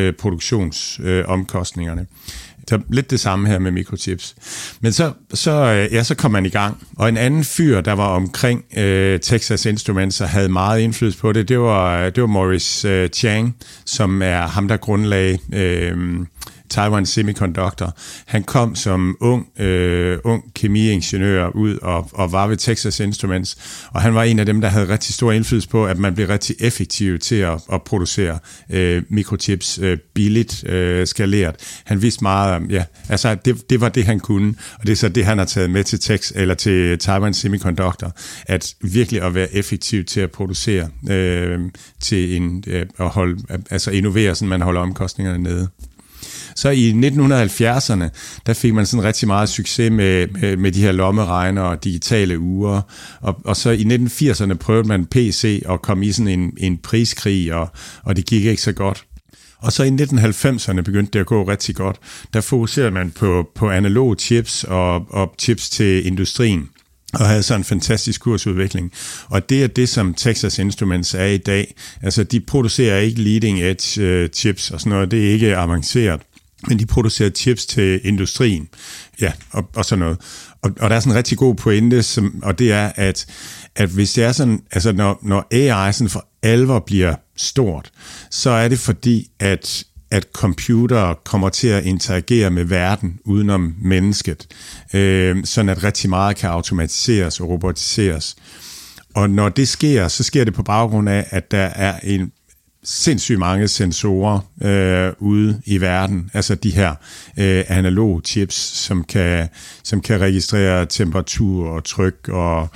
produktionsomkostningerne. Så lidt det samme her med mikrochips. Men så kom man i gang. Og en anden fyr, der var omkring Texas Instruments og havde meget indflydelse på det, det var Maurice Chang, som er ham, der grundlagde Taiwan Semiconductor. Han kom som ung kemiingeniør ud og var ved Texas Instruments, og han var en af dem, der havde rigtig stor indflydelse på, at man blev rigtig effektiv til at producere mikrochips billigt skaleret. Han vidste meget om, det var det, han kunne, og det er så det, han har taget med til Taiwan Semiconductor, at virkelig at være effektiv til at producere til at holde, altså innovere, så man holder omkostningerne nede. Så i 1970'erne, der fik man sådan rigtig meget succes med de her lommeregner og digitale ure. Og så i 1980'erne prøvede man PC og kom i sådan en priskrig, og det gik ikke så godt. Og så i 1990'erne begyndte det at gå rigtig godt. Der fokuserede man på analoge chips og chips til industrien, og havde så en fantastisk kursudvikling. Og det er det, som Texas Instruments er i dag. Altså, de producerer ikke leading edge chips og sådan noget. Det er ikke avanceret, men de producerer chips til industrien. Ja, og sådan noget. Og der er sådan en rigtig god pointe, og det er, at hvis det er sådan, altså når AI sådan for alvor bliver stort, så er det fordi, at computere kommer til at interagere med verden udenom mennesket, sådan at rigtig meget kan automatiseres og robotiseres. Og når det sker, så sker det på baggrund af, at der er en sindssygt mange sensorer ude i verden, altså de her analoge chips, som kan registrere temperatur og tryk og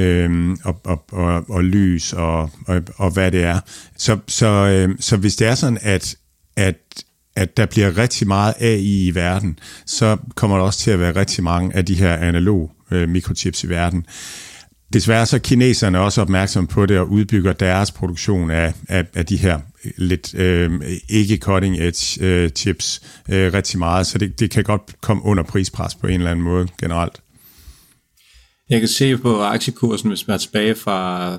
lys og hvad det er. Så hvis det er sådan, at der bliver rigtig meget AI i verden, så kommer der også til at være rigtig mange af de her analoge mikrochips i verden. Desværre så er kineserne også opmærksomme på det og udbygger deres produktion af de her lidt ikke cutting edge chips rigtig meget, så det kan godt komme under prispres på en eller anden måde generelt. Jeg kan se på aktiekursen, hvis man er tilbage fra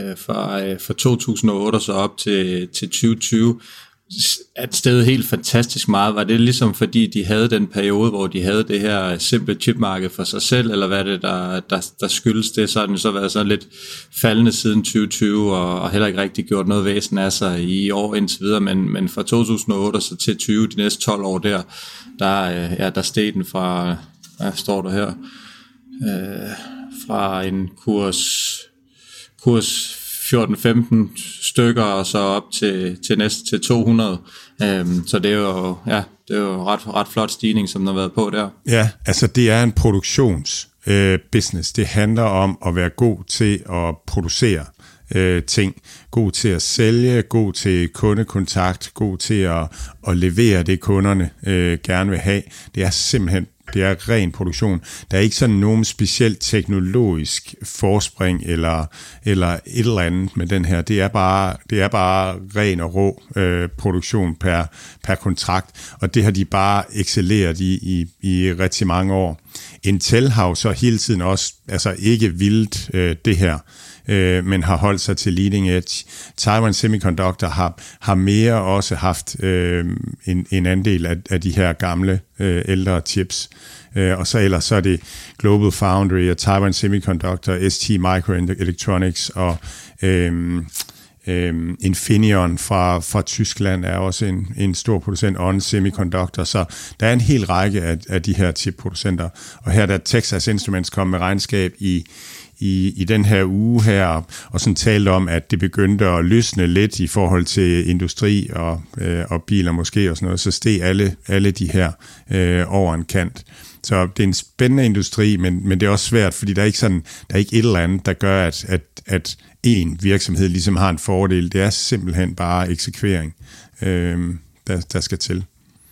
2008 og så op til 2020, at stedet helt fantastisk meget. Var det ligesom fordi de havde den periode, hvor de havde det her simple chipmarked for sig selv, eller hvad er det, der skyldes det? Så har den så været sådan lidt faldende siden 2020, og heller ikke rigtig gjort noget væsen af sig i år indtil videre, men fra 2008 så til 20, de næste 12 år der steg den fra, hvad står der her, fra en kurs 14-15 stykker, og så op til 200. Så det er jo ret flot stigning, som der har været på der. Ja, altså det er en produktionsbusiness. Det handler om at være god til at producere ting, god til at sælge, god til kundekontakt, god til at levere det, kunderne gerne vil have. Det er simpelthen ren produktion. Der er ikke sådan nogen specielt teknologisk forspring eller et eller andet med den her. Det er bare ren og rå produktion per kontrakt, og det har de bare excelleret i rigtig mange år. Intel har jo så hele tiden også ikke vildt det her, men har holdt sig til leading edge. Taiwan Semiconductor har mere også haft en andel af de her gamle ældre chips. Og så ellers så er det Global Foundry og Taiwan Semiconductor, ST Microelectronics og Infineon fra Tyskland er også en stor producent, On Semiconductor, så der er en hel række af de her chipproducenter. Og her der Texas Instruments kom med regnskab i den her uge her, og sådan talte om, at det begyndte at lysne lidt i forhold til industri og biler måske og sådan noget, så steg alle de her over en kant. Så det er en spændende industri, men det er også svært, fordi der er ikke et eller andet, der gør, at en virksomhed ligesom har en fordel. Det er simpelthen bare eksekvering, der skal til.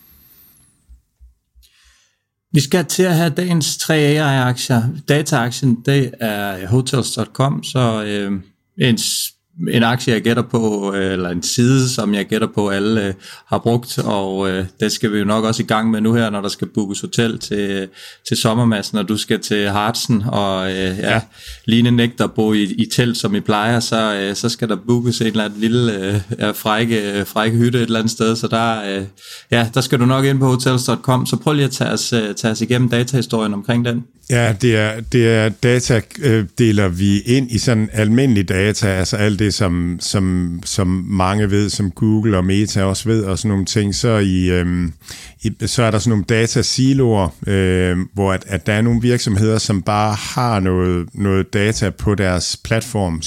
Vi skal til at have dagens 3 AI-aktier. Data-aktien, det er Hotels.com, så en aktie, jeg gætter på, eller en side, som jeg gætter på, alle har brugt, og det skal vi jo nok også i gang med nu her, når der skal bookes hotel til sommermassen, og du skal til Harzen, og Line nægter at bo i telt, som I plejer, så skal der bookes en eller anden lille frække hytte et eller andet sted, så der skal du nok ind på hotels.com, så prøv lige at tage os igennem datahistorien omkring den. Ja, det er data, deler vi ind i sådan almindelig data, altså alt det, som mange ved, som Google og Meta også ved, og sådan nogle ting. Så så er der sådan nogle datasiloer, hvor at der er nogle virksomheder, som bare har noget data på deres platform,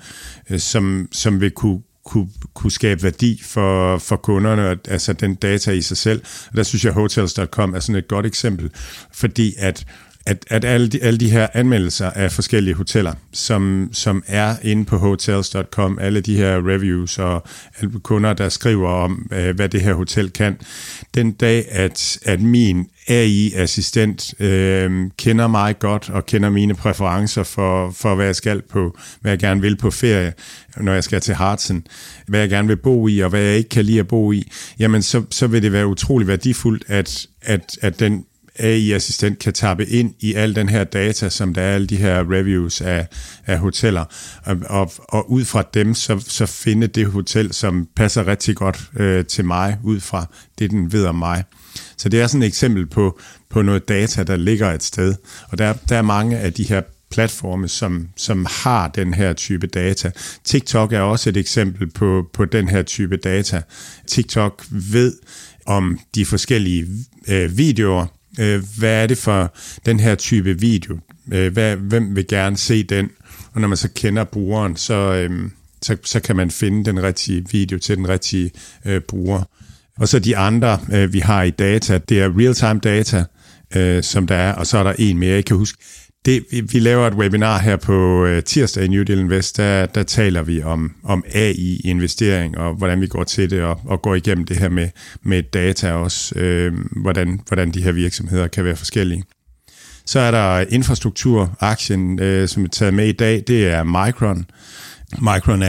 som vil kunne skabe værdi for kunderne, altså den data i sig selv. Og der synes jeg, hotels.com er sådan et godt eksempel, fordi at alle de her anmeldelser af forskellige hoteller, som er inde på hotels.com, alle de her reviews og alle kunder, der skriver om, hvad det her hotel kan, den dag, at min AI-assistent kender mig godt og kender mine præferencer for hvad jeg skal på, hvad jeg gerne vil på ferie, når jeg skal til Harzen, hvad jeg gerne vil bo i, og hvad jeg ikke kan lide at bo i, jamen så vil det være utrolig værdifuldt, at den AI-assistent kan tappe ind i al den her data, som der er alle de her reviews af hoteller, og ud fra dem, så finde det hotel, som passer rigtig godt til mig, ud fra det, den ved om mig. Så det er sådan et eksempel på noget data, der ligger et sted, og der er mange af de her platforme, som har den her type data. TikTok er også et eksempel på den her type data. TikTok ved om de forskellige videoer. Hvad er det for den her type video? Hvem vil gerne se den? Og når man så kender brugeren, så kan man finde den rigtige video til den rigtige bruger. Og så de andre, vi har i data, det er real-time data, som der er, og så er der en mere, jeg kan huske. Vi laver et webinar her på tirsdag i New Deal Invest, der taler vi om AI-investering, og hvordan vi går til det, og går igennem det her med data også, hvordan de her virksomheder kan være forskellige. Så er der infrastrukturaktien, som er taget med i dag, det er Micron. Micron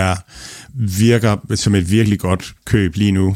virker som et virkelig godt køb lige nu,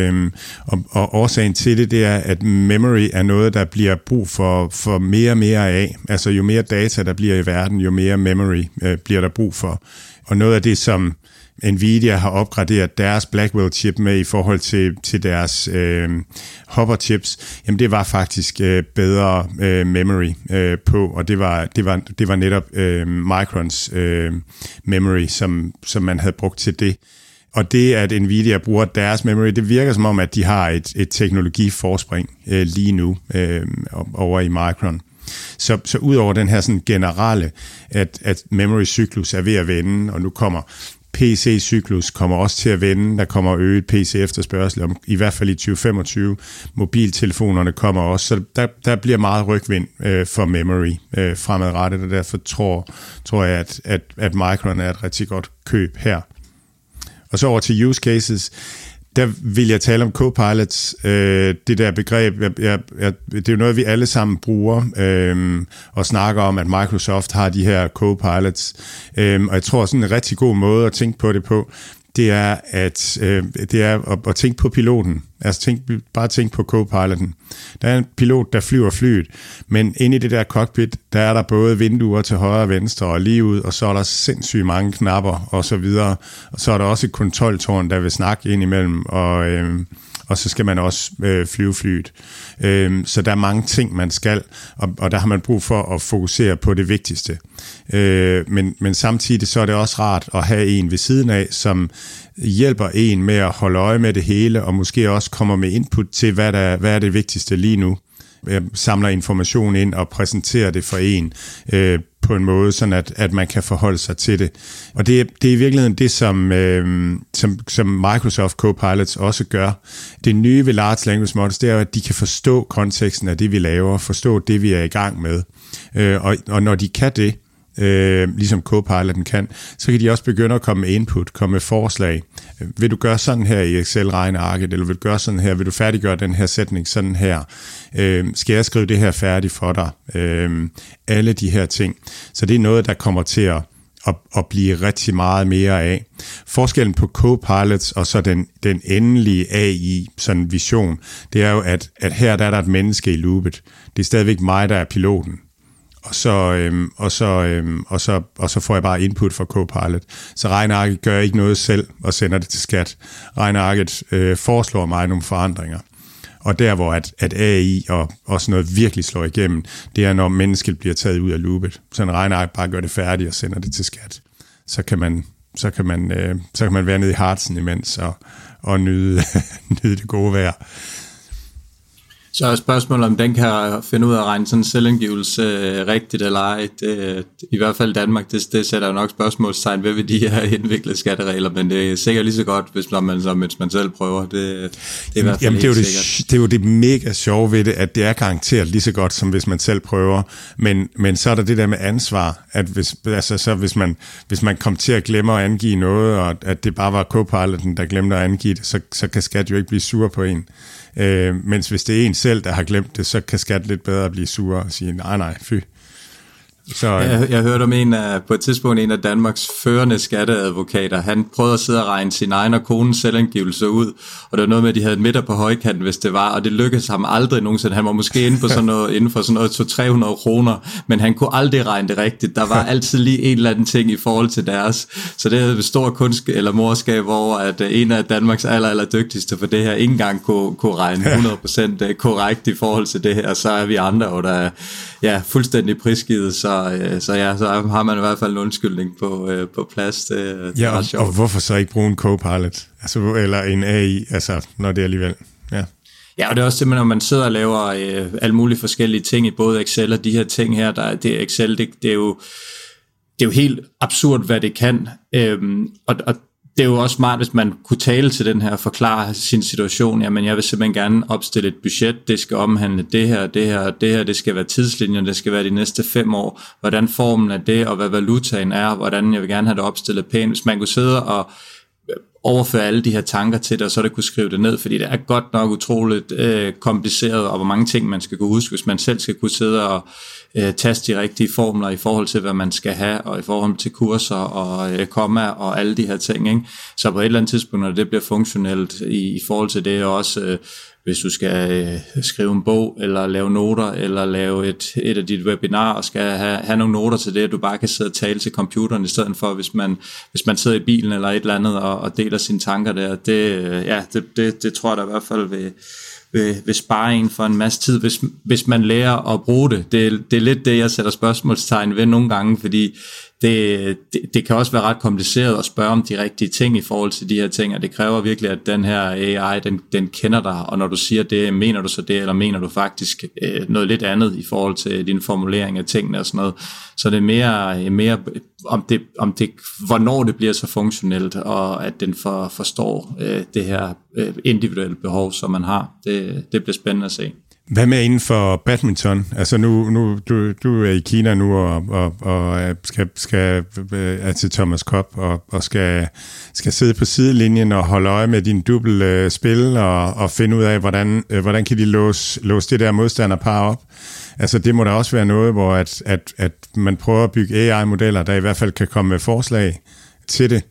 og årsagen til det er, at memory er noget, der bliver brug for mere og mere af. Altså jo mere data, der bliver i verden, jo mere memory bliver der brug for. Og noget af det, som Nvidia har opgraderet deres Blackwell-chip med i forhold til deres Hopper-chips, jamen det var faktisk bedre memory på, og det var netop Microns memory, som man havde brugt til det. Og det, at Nvidia bruger deres memory, det virker som om, at de har et teknologiforspring lige nu over i Micron. Så ud over den her sådan generelle, at memory-cyklus er ved at vende, og nu kommer PC-cyklus kommer også til at vende, der kommer øget PC-efterspørgsel, i hvert fald i 2025. Mobiltelefonerne kommer også, så der bliver meget rygvind for memory fremadrettet, og derfor tror jeg, at Micron er et rigtig godt køb her. Og så over til use cases. Der vil jeg tale om copilots, det der begreb, det er jo noget, vi alle sammen bruger, og snakker om, at Microsoft har de her copilots, og jeg tror, sådan en rigtig god måde at tænke på det på, det er at tænke på piloten. Altså bare tænk på co-piloten. Der er en pilot, der flyver flyet, men inde i det der cockpit, der er der både vinduer til højre og venstre og lige ud, og så er der sindssygt mange knapper og så videre. Og så er der også et kontroltårn, der vil snakke ind imellem, og så skal man også flyve flyet. Så der er mange ting, man skal, og der har man brug for at fokusere på det vigtigste. Men samtidig så er det også rart at have en ved siden af, som hjælper en med at holde øje med det hele, og måske også kommer med input til, hvad er det vigtigste lige nu. Jeg samler information ind og præsenterer det for en på en måde, sådan at man kan forholde sig til det. Og det er i virkeligheden det, som Microsoft Copilots også gør. Det nye ved Large Language Models, det er, at de kan forstå konteksten af det, vi laver, forstå det, vi er i gang med. Og når de kan det, ligesom Copiloten kan, så kan de også begynde at komme med input, komme med forslag. Vil du gøre sådan her i Excel-regnearket, eller vil du gøre sådan her, vil du færdiggøre den her sætning sådan her? Skal jeg skrive det her færdigt for dig? Alle de her ting. Så det er noget, der kommer til at blive rigtig meget mere af. Forskellen på Copilots og så den endelige AI, sådan en vision, det er jo, at her der er der et menneske i loopet. Det er stadigvæk mig, der er piloten. Og så får jeg bare input fra Copilot. Så regnearket gør ikke noget selv og sender det til skat. Regnearket foreslår mig nogle forandringer. Og der, hvor at AI og også noget virkelig slår igennem, det er, når mennesket bliver taget ud af loopet. Så en regneark bare gør det færdigt og sender det til skat. Så kan man være nede i Hartsen imens og nyde det gode vejr. Så er spørgsmålet, om den kan finde ud af at regne sådan en selvangivelse rigtigt eller ej. I hvert fald Danmark, det sætter jo nok spørgsmålstegn ved de her indviklede skatteregler, men det er sikkert lige så godt, mens man selv prøver. Det er i hvert fald helt sikkert. Det er jo det mega sjove ved det, at det er garanteret lige så godt, som hvis man selv prøver. Men så er der det der med ansvar, at hvis man kom til at glemme at angive noget, og at det bare var Copiloten, der glemte at angive det, så kan skat jo ikke blive sur på en. Mens hvis det er en selv, der har glemt det, så kan skat lidt bedre blive sur og sige, nej, fy. Så, jeg hørte om på et tidspunkt en af Danmarks førende skatteadvokater, han prøvede at sidde og regne sin egen og konens selvangivelse ud, og det var noget med, at de havde en midter på højkanten, hvis det var, og det lykkedes ham aldrig nogensinde. Han var måske inden for sådan noget 200-300 kroner, men han kunne aldrig regne det rigtigt. Der var altid lige en eller anden ting i forhold til deres. Så det er et stort kunst eller morskab over, at en af Danmarks aller dygtigste for det her ikke engang kunne regne 100% korrekt i forhold til det her. Så er vi andre, og der er fuldstændig prisgivet, så har man i hvert fald en undskyldning på plads. Det er ret sjovt. Og hvorfor så ikke bruge en Copilot? Altså, eller en AI, altså, når det er alligevel. Ja. Ja, og det er også simpelthen, når man sidder og laver alle mulige forskellige ting i både Excel og de her ting her, det Excel, det er jo helt absurd, hvad det kan. Og det er jo også smart, hvis man kunne tale til den her, forklare sin situation. Jamen, jeg vil simpelthen gerne opstille et budget. Det skal omhandle det her, det her, det her. Det skal være tidslinjen, det skal være de næste 5 år. Hvordan formen er det, og hvad valutaen er. Hvordan jeg vil gerne have det opstillet pænt. Hvis man kunne sidde og overføre alle de her tanker til det, og så det kunne skrive det ned, fordi det er godt nok utroligt kompliceret, og hvor mange ting man skal kunne huske, hvis man selv skal kunne sidde og taste de rigtige formler i forhold til, hvad man skal have, og i forhold til kurser og komma og alle de her ting, ikke? Så på et eller andet tidspunkt, når det bliver funktionelt i forhold til det, også hvis du skal skrive en bog, eller lave noter, eller lave et af dit webinar, og skal have nogle noter til det, at du bare kan sidde og tale til computeren, i stedet for, hvis man sidder i bilen, eller et eller andet, og deler sine tanker der. Det tror jeg da i hvert fald vil spare en for en masse tid, hvis man lærer at bruge det. Det er lidt det, jeg sætter spørgsmålstegn ved nogle gange, fordi det kan også være ret kompliceret at spørge om de rigtige ting i forhold til de her ting, og det kræver virkelig, at den her AI, den kender dig, og når du siger det, mener du så det, eller mener du faktisk noget lidt andet i forhold til din formulering af tingene og sådan noget. Så det er mere om det hvornår det bliver så funktionelt, og at den forstår det her individuelle behov, som man har. Det bliver spændende at se. Hvad med inden for badminton? Altså nu du er i Kina nu og skal til Thomas Cup og skal sidde på sidelinjen og holde øje med din dubbel spil og finde ud af, hvordan kan de låse det der modstanderpar op. Altså det må da også være noget, hvor at man prøver at bygge AI-modeller, der i hvert fald kan komme med forslag til det.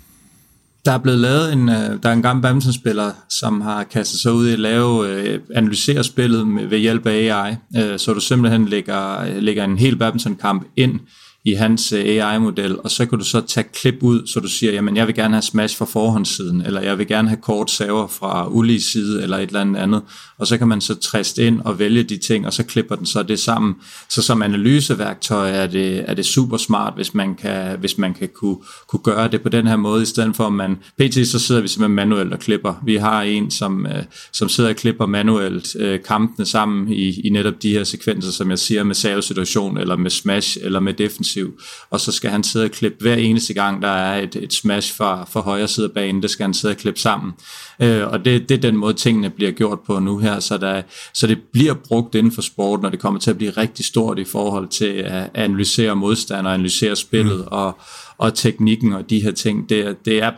Der er blevet lavet der er en gammel badmintonspiller, som har kastet sig ud i at analysere spillet ved hjælp af AI, så du simpelthen lægger en hel badmintonkamp ind i hans AI-model, og så kan du så tage klip ud, så du siger, jamen jeg vil gerne have smash fra forhåndssiden, eller jeg vil gerne have kort server fra ulige side, eller et eller andet, og så kan man så triste ind og vælge de ting, og så klipper den så det sammen. Så som analyseværktøj er det super smart, hvis man kan kunne gøre det på den her måde, i stedet for at man, pt. Så sidder vi simpelthen manuelt og klipper. Vi har en, som sidder og klipper manuelt kampene sammen i netop de her sekvenser, som jeg siger, med servesituation, eller med smash, eller med defensiv, og så skal han sidde og klippe hver eneste gang, der er et smash fra højre side af banen, det skal han sidde og klippe sammen. Og det er den måde, tingene bliver gjort på nu her, så det bliver brugt inden for sport, når det kommer til at blive rigtig stort i forhold til at analysere modstander, analysere spillet og teknikken og de her ting. Det er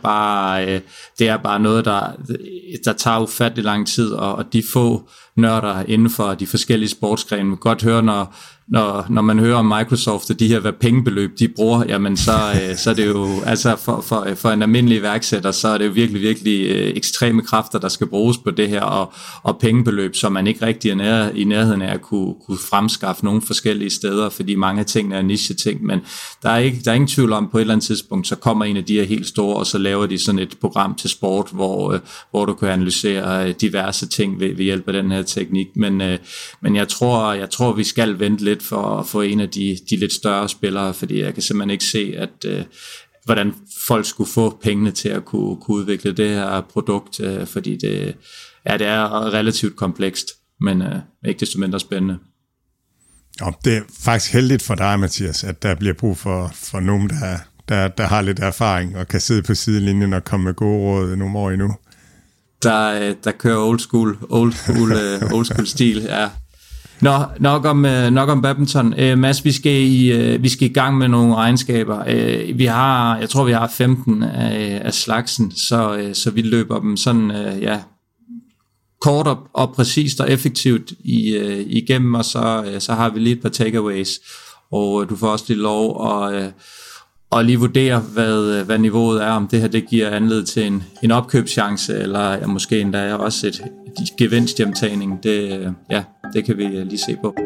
bare noget, der tager ufattelig lang tid, og de få nørder inden for de forskellige sportsgrene vil godt høre, når man hører om Microsoft og de her, hvad pengebeløb de bruger, jamen så er det jo, altså for en almindelig iværksætter, så er det jo virkelig, virkelig ekstreme kræfter, der skal bruges på det her, og pengebeløb, som man ikke rigtig er i nærheden af at kunne fremskaffe nogle forskellige steder, fordi mange af tingene er niche-ting, men der er ingen tvivl om, på et eller andet tidspunkt, så kommer en af de her helt store, og så laver de sådan et program til sport, hvor du kan analysere diverse ting ved hjælp af den her teknik, men jeg tror, vi skal vente lidt for at få en af de lidt større spillere, fordi jeg kan simpelthen ikke se, at hvordan folk skulle få pengene til at kunne udvikle det her produkt, fordi det er relativt komplekst, men ikke desto mindre spændende. Og det er faktisk heldigt for dig, Mathias, at der bliver brug for nogen, der har lidt erfaring og kan sidde på sidelinjen og komme med gode råd nogle år endnu. Der kører old school stil, ja. Nok om badminton. Mads, vi skal i gang med nogle regnskaber. Jeg tror vi har 15 af slagsen, så vi løber dem sådan kort og præcist og effektivt igennem, og så har vi lige et par takeaways, og du får også lige lov at lige vurdere, hvad niveauet er, om det her det giver anledning til en opkøbschance, eller måske endda også et gevinsthjemtagning. Det kan vi lige se på.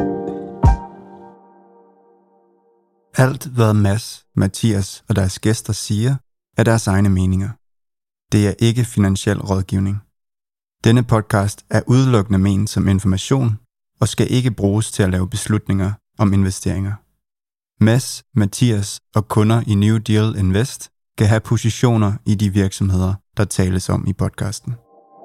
Alt hvad Mads, Mathias og deres gæster siger, er deres egne meninger. Det er ikke finansiel rådgivning. Denne podcast er udelukkende ment som information og skal ikke bruges til at lave beslutninger om investeringer. Mads, Mathias og kunder i New Deal Invest kan have positioner i de virksomheder, der tales om i podcasten.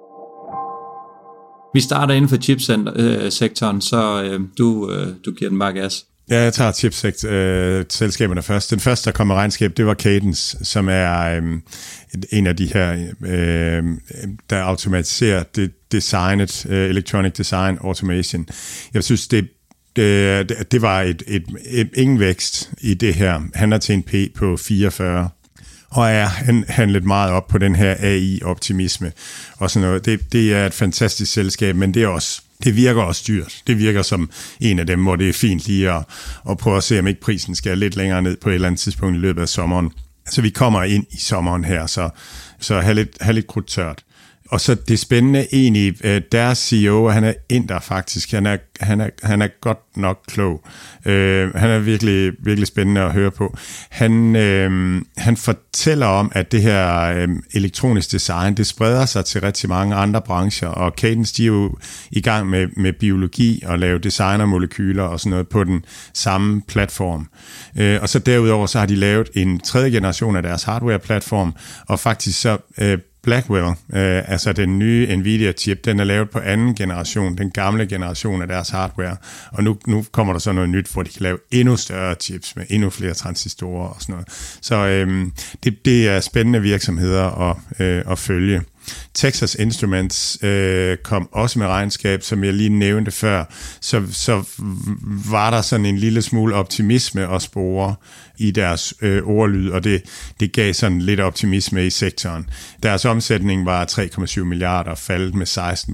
Vi starter inden for chipsektoren, så du giver den bare gas. Ja, jeg tager chipselskaberne først. Den første, der kom med regnskab, det var Cadence, som er en af de her, der automatiserer designet, electronic design automation. Jeg synes, det var et ingen vækst i det her. Han har til en P på 44, og er handlet meget op på den her AI-optimisme og sådan noget. Det er et fantastisk selskab, men det virker også dyrt. Det virker som en af dem, hvor det er fint lige at prøve at se, om ikke prisen skal lidt længere ned på et eller andet tidspunkt i løbet af sommeren. Så vi kommer ind i sommeren her, så have lidt krudtørt. Og så det spændende egentlig, deres CEO, han er inder faktisk, han er godt nok klog. Han er virkelig, virkelig spændende at høre på. Han fortæller om, at det her elektronisk design, det spreder sig til rigtig mange andre brancher, og Cadence, de er jo i gang med biologi og lave designermolekyler og sådan noget på den samme platform. Og så derudover, så har de lavet en tredje generation af deres hardware-platform, og faktisk så Blackwell, altså den nye Nvidia-chip, den er lavet på anden generation, den gamle generation af deres hardware, og nu kommer der så noget nyt, hvor de kan lave endnu større chips med endnu flere transistorer og sådan noget. Så det er spændende virksomheder at følge. Texas Instruments kom også med regnskab, som jeg lige nævnte før, så var der sådan en lille smule optimisme og spore i deres ordlyd, og det gav sådan lidt optimisme i sektoren. Deres omsætning var 3,7 milliarder, faldet med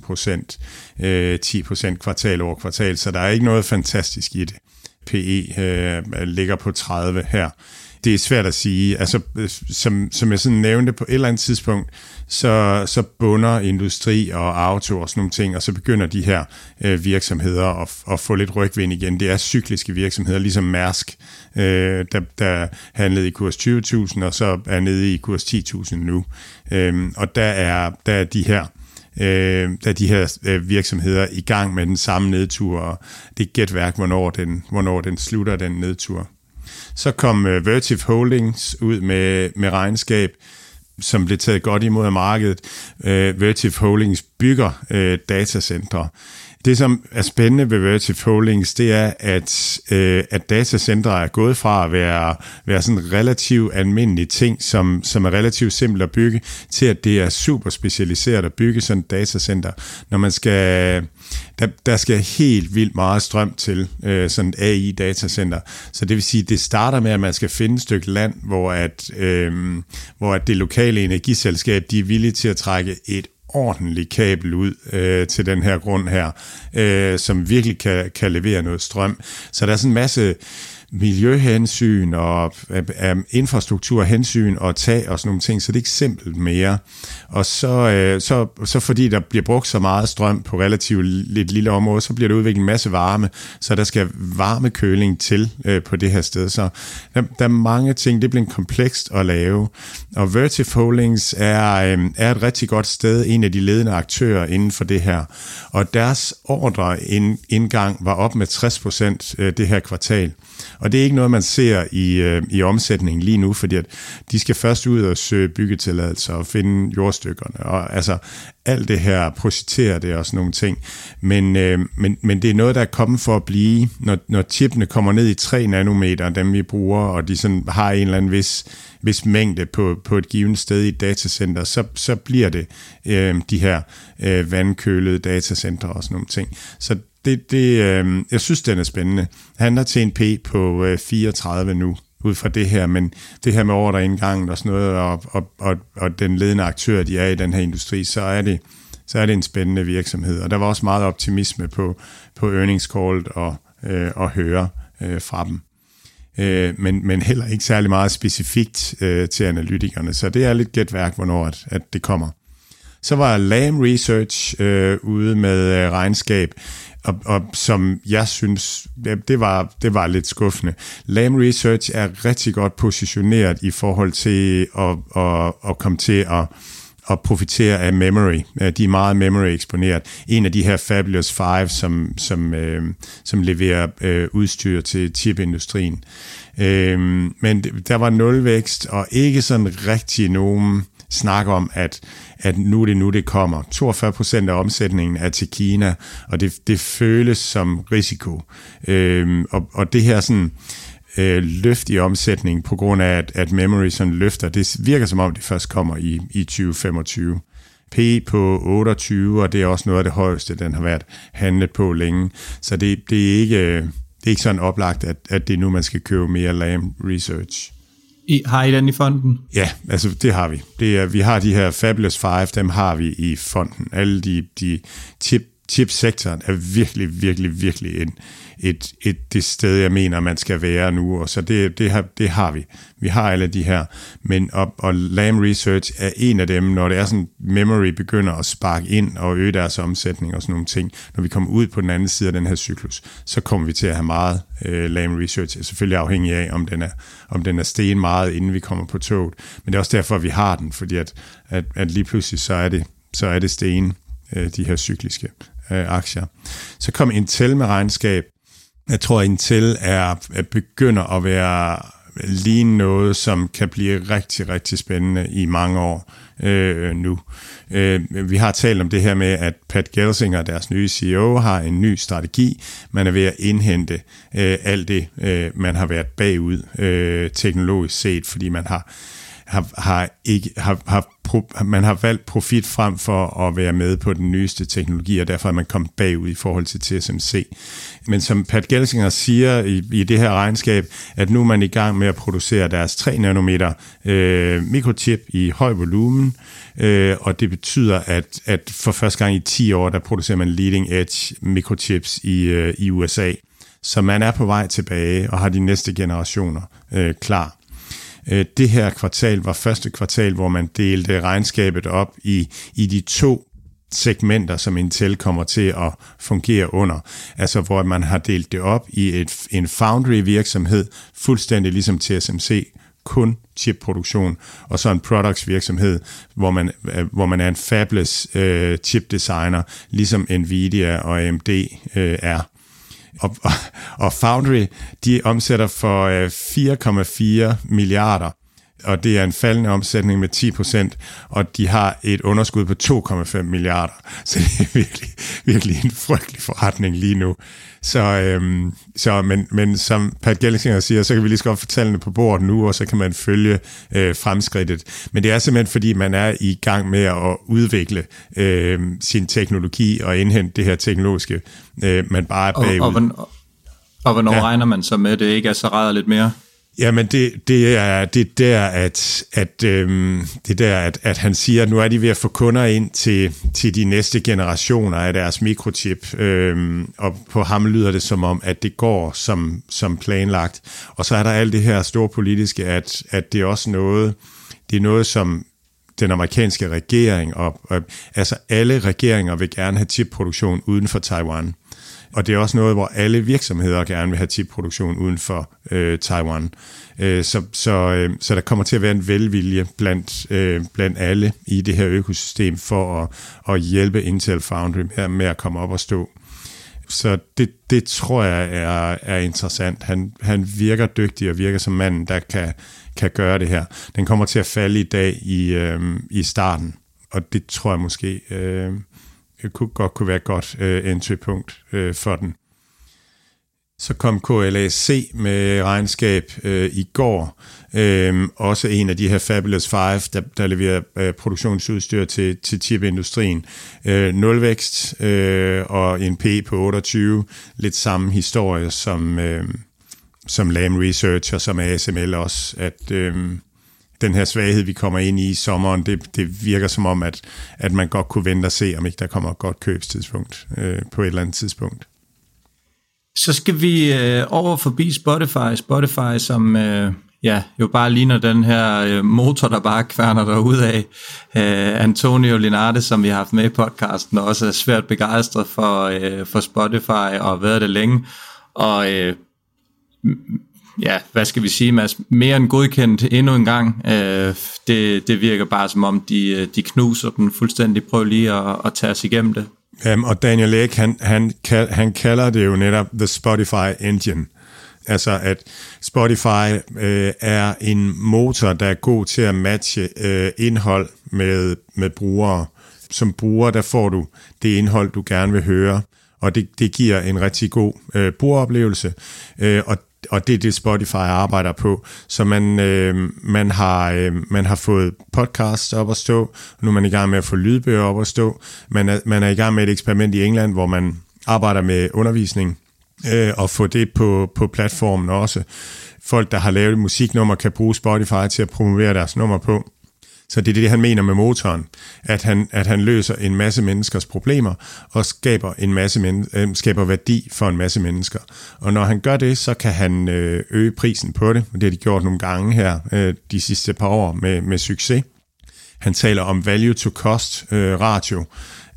16%, 10% kvartal over kvartal, så der er ikke noget fantastisk i det. PE ligger på 30 her. Det er svært at sige. Altså, som jeg sådan nævnte, på et eller andet tidspunkt, så bunder industri og auto og sådan nogle ting, og så begynder de her virksomheder at få lidt rygvind igen. Det er cykliske virksomheder, ligesom Mærsk, der handlede i kurs 20.000, og så er nede i kurs 10.000 nu. Og der er de her virksomheder i gang med den samme nedtur, og det er gætværk, hvornår den slutter, den nedtur. Så kom Vertiv Holdings ud med regnskab, som blev taget godt imod af markedet. Vertiv Holdings bygger datacentre. Det, som er spændende ved Vertiv Holdings, det er, at datacentre er gået fra at være sådan en relativt almindelig ting, som er relativt simpelt at bygge, til at det er super specialiseret at bygge sådan et datacenter. Når man der skal helt vildt meget strøm til sådan et AI-datacenter. Så det vil sige, at det starter med, at man skal finde et stykke land, hvor at det lokale energiselskab, de er villige til at trække et ordentlig kabel ud til den her grund her, som virkelig kan levere noget strøm. Så der er sådan en masse miljøhensyn og infrastrukturhensyn og tag og sådan nogle ting, så det er ikke simpelt mere. Og så fordi der bliver brugt så meget strøm på relativt lidt lille område, så bliver der udviklet en masse varme, så der skal varmekøling til på det her sted. Så der er mange ting, det bliver komplekst at lave. Og Vertiv Holdings er et rigtig godt sted, en af de ledende aktører inden for det her. Og deres ordreindgang var op med 60% det her kvartal. Og det er ikke noget, man ser i omsætningen lige nu, fordi at de skal først ud og søge byggetilladelser og finde jordstykkerne, og altså alt det her, projektere det og sådan nogle ting. Men det er noget, der er kommet for at blive, når chipene kommer ned i 3 nanometer, dem vi bruger, og de sådan har en eller anden vis mængde på et givet sted i et datacenter, så bliver det de her vandkølede datacenter og sådan nogle ting. Så jeg synes, den er spændende. Han har tjent P på 34 nu, ud fra det her, men det her med ordreindgangen og sådan noget, og den ledende aktør, de er i den her industri, så er det en spændende virksomhed. Og der var også meget optimisme på earnings callet og høre fra dem. Men heller ikke særlig meget specifikt til analytikerne, så det er lidt gætværk, hvornår at det kommer. Så var Lam Research ude med regnskab, og som jeg synes, det var lidt skuffende. Lam Research er rigtig godt positioneret i forhold til at komme til at profitere af memory. De er meget memory eksponeret. En af de her Fabulous 5, som leverer udstyr til chipindustrien. Men der var nulvækst, og ikke sådan rigtig nogen snak om, at nu det kommer. 42% af omsætningen er til Kina, og det føles som risiko. Og det her sådan løft i omsætning på grund af, at memory sådan løfter, det virker som om, det først kommer i 2025. P på 28, og det er også noget af det højeste, den har været handlet på længe. Så det er ikke sådan oplagt, at det er nu, man skal købe mere Lam Research. Har I den i fonden? Ja, altså det har vi. Vi har de her Fabulous 5, dem har vi i fonden. Alle de chipsektoren er virkelig, virkelig, virkelig det sted, jeg mener, man skal være nu. Og så det har vi. Vi har alle de her. Men og Lam Research er en af dem, når det er sådan, memory begynder at sparke ind og øge deres omsætning og sådan nogle ting. Når vi kommer ud på den anden side af den her cyklus, så kommer vi til at have meget Lam Research. Selvfølgelig afhængig af, om den er stegen meget, inden vi kommer på toget. Men det er også derfor, vi har den, fordi at lige pludselig så er det stegen, de her cykliske aktier. Så kom Intel med regnskab. Jeg tror, at Intel begynder at være lige noget, som kan blive rigtig, rigtig spændende i mange år nu. Vi har talt om det her med, at Pat Gelsinger, deres nye CEO, har en ny strategi. Man er ved at indhente alt det, man har været bagud teknologisk set, fordi man man har valgt profit frem for at være med på den nyeste teknologi, og derfor er man kommet bagud i forhold til TSMC. Men som Pat Gelsinger siger i det her regnskab, at nu er man i gang med at producere deres 3 nanometer mikrochip i høj volumen, og det betyder, at for første gang i 10 år, der producerer man leading edge mikrochips i USA. Så man er på vej tilbage og har de næste generationer klar. Det her kvartal var første kvartal, hvor man delte regnskabet op i de 2 segmenter, som Intel kommer til at fungere under. Altså hvor man har delt det op i en foundry virksomhed, fuldstændig ligesom TSMC, kun chipproduktion, og så en products virksomhed, hvor man er en fabless chip designer, ligesom Nvidia og AMD er. Og Foundry, de omsætter for 4,4 milliarder, og det er en faldende omsætning med 10%, og de har et underskud på 2,5 milliarder. Så det er virkelig, virkelig en frygtelig forretning lige nu. Men som Pat Gelsinger siger, så kan vi lige så godt få tallene på bordet nu, og så kan man følge fremskridtet. Men det er simpelthen, fordi man er i gang med at udvikle sin teknologi og indhente det her teknologiske, man bare er bagud. Og hvornår regner man så med, det ikke er så rædder lidt mere? Jamen det er der, at han siger, at nu er de ved at få kunder ind til de næste generationer af deres mikrochip, og på ham lyder det som om, at det går som planlagt. Og så er der alt det her store politiske, at det er også noget, som den amerikanske regering, og altså alle regeringer vil gerne have chipproduktion uden for Taiwan. Og det er også noget, hvor alle virksomheder gerne vil have chipproduktion uden for Taiwan. Så der kommer til at være en velvilje blandt alle i det her økosystem for at hjælpe Intel Foundry med at komme op og stå. Så det tror jeg er interessant. Han virker dygtig og virker som manden, der kan gøre det her. Den kommer til at falde i dag i starten, og det tror jeg måske kunne være et godt entry-punkt for den. Så kom KLAC med regnskab i går. Også en af de her Fabulous 5, der leverer produktionsudstyr til chipindustrien. Nulvækst og en P på 28. Lidt samme historie som Lam Research og som ASML også, at den her svaghed, vi kommer ind i sommeren, det virker som om, at man godt kunne vente og se, om ikke der kommer et godt købstidspunkt på et eller andet tidspunkt. Så skal vi over forbi Spotify, som jo bare ligner den her motor, der bare kværner derudad. Antonio Linarte, som vi har haft med i podcasten, også er svært begejstret for Spotify og har været det længe. Og hvad skal vi sige, Mads? Mere end godkendt endnu en gang. Det virker bare som om, de knuser den fuldstændig. Prøv lige at tage os igennem det. Og Daniel Ek, han kalder det jo netop The Spotify Engine. Altså at Spotify er en motor, der er god til at matche indhold med brugere. Som bruger, der får du det indhold, du gerne vil høre, og det giver en rigtig god brugeroplevelse, og det er det, Spotify arbejder på. Så man har fået podcasts op at stå, og nu er man i gang med at få lydbøger op at stå. Man er i gang med et eksperiment i England, hvor man arbejder med undervisning, og få det på platformen også. Folk, der har lavet musiknummer, kan bruge Spotify til at promovere deres nummer på. Så det er det, han mener med motoren, at han løser en masse menneskers problemer og skaber værdi for en masse mennesker. Og når han gør det, så kan han øge prisen på det, og det har de gjort nogle gange her de sidste par år med succes. Han taler om value to cost ratio,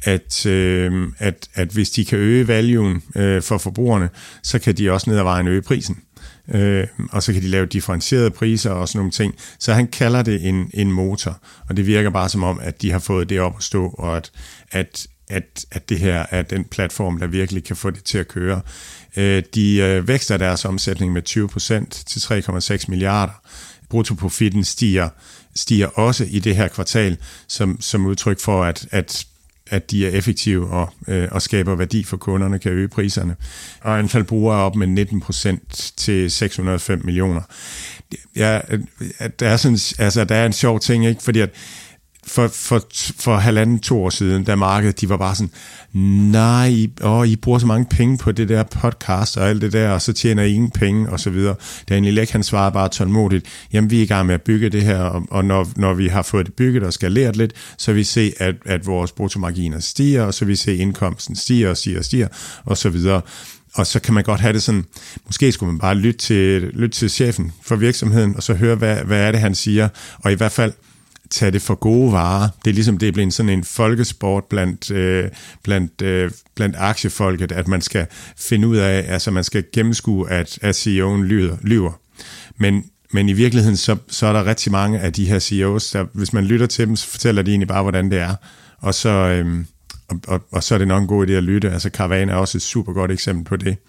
at hvis de kan øge valuen for forbrugerne, så kan de også ned ad vejen øge prisen. Og så kan de lave differentierede priser og sådan nogle ting. Så han kalder det en motor, og det virker bare som om, at de har fået det op at stå, og at det her er den platform, der virkelig kan få det til at køre. De vækster deres omsætning med 20% til 3,6 milliarder. Bruttoprofitten stiger også i det her kvartal, som udtryk for, at de er effektive og skaber værdi for kunderne, kan øge priserne. Og antal brugere er op med 19% til 605 millioner. Ja, der er en sjov ting, ikke? Fordi at for 1,5-2 år siden, da markedet, de var bare sådan, nej, I bruger så mange penge på det der podcast og alt det der, og så tjener I ingen penge, og så videre. Daniel Ek, han svarede bare tålmodigt, jamen vi er i gang med at bygge det her, og når vi har fået det bygget og skaleret lidt, så vi se, at vores bruttomarginer stiger, og så vi se, at indkomsten stiger, og så videre. Og så kan man godt have det sådan, måske skulle man bare lytte til chefen for virksomheden, og så høre, hvad er det, han siger, og i hvert fald tage det for gode varer. Det er ligesom det er blevet sådan en folkesport blandt aktiefolket, at man skal finde ud af, altså man skal gennemskue, at CEO'en lyver. Men i virkeligheden, så er der rigtig mange af de her CEOs, der, hvis man lytter til dem, så fortæller de egentlig bare, hvordan det er. Og så er det nok en god idé at lytte. Altså Carvana er også et super godt eksempel på det.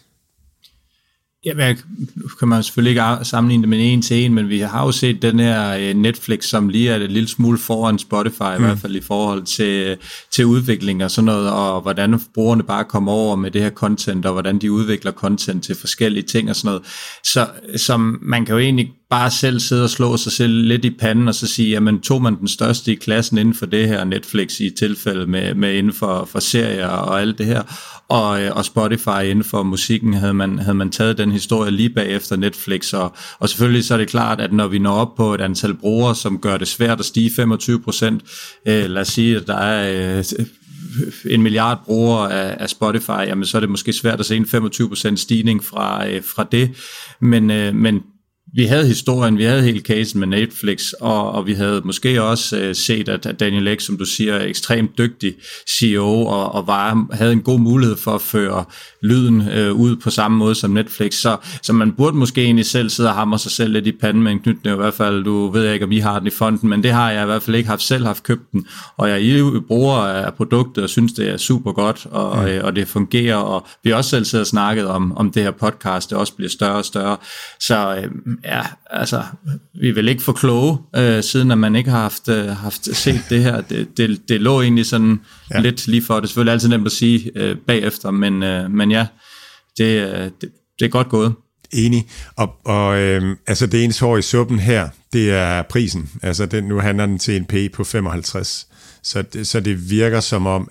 Ja, kan man selvfølgelig ikke sammenligne det med en til en, men vi har jo set den her Netflix, som lige er et lille smule foran Spotify, i hvert fald i forhold til udvikling og sådan noget, og hvordan brugerne bare kommer over med det her content, og hvordan de udvikler content til forskellige ting og sådan noget. Så man kan jo egentlig bare selv sidde og slå sig selv lidt i panden, og så sige, jamen tog man den største i klassen inden for det her, Netflix i tilfælde med inden for serier og alt det her, og Spotify inden for musikken, havde man taget den historie lige bagefter Netflix, og selvfølgelig så er det klart, at når vi når op på et antal brugere, som gør det svært at stige 25%, lad os sige, at der er 1 milliard brugere af Spotify, jamen så er det måske svært at se en 25% stigning fra det, men vi havde historien, vi havde hele casen med Netflix, og vi havde måske også set, at Daniel Ek, som du siger, er ekstremt dygtig CEO, og havde en god mulighed for at føre lyden ud på samme måde som Netflix, så man burde måske egentlig selv sidde og hamre sig selv lidt i panden med en knytning, i hvert fald, du ved ikke, om I har den i fonden, men det har jeg i hvert fald ikke selv haft købt den, og jeg bruger af produktet, og synes, det er super godt, og det fungerer, og vi har også selv siddet og snakket om det her podcast, det også bliver større og større, så ja, altså, vi vil ikke få kloge, siden at man ikke har haft set det her. Det lå egentlig sådan lidt lige for. Det er selvfølgelig altid nemt at sige bagefter, men ja, det er godt gået. Enig. Og altså det eneste hår i suppen her, det er prisen. Altså nu handler den til en P på 55. Så det virker som om,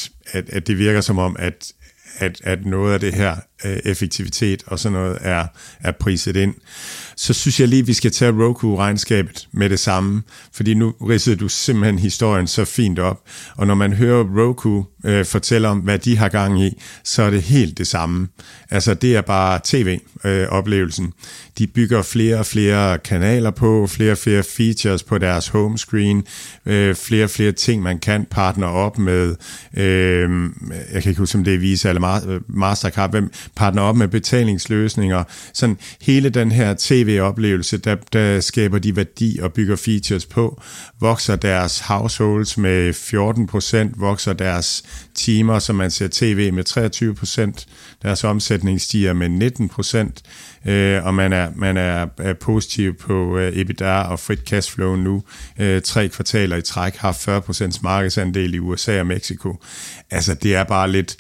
at noget af det her effektivitet og sådan noget er priset ind. Så synes jeg lige, vi skal tage Roku-regnskabet med det samme, fordi nu ridsede du simpelthen historien så fint op, og når man hører Roku fortælle om, hvad de har gang i, så er det helt det samme. Altså det er bare tv-oplevelsen. De bygger flere og flere kanaler på, flere og flere features på deres homescreen, flere og flere ting, man kan partner op med, jeg kan ikke huske, om det er Visa eller Mastercard, hvem partner op med betalingsløsninger. Sådan hele den her tv-oplevelse, der skaber de værdi og bygger features på, vokser deres households med 14%, vokser deres timer, som man ser tv med 23%, deres omsætning stiger med 19%, og man er positiv på EBITDA og frit cashflow nu, 3 kvartaler i træk, har 40% markedsandel i USA og Mexico. Altså det er bare lidt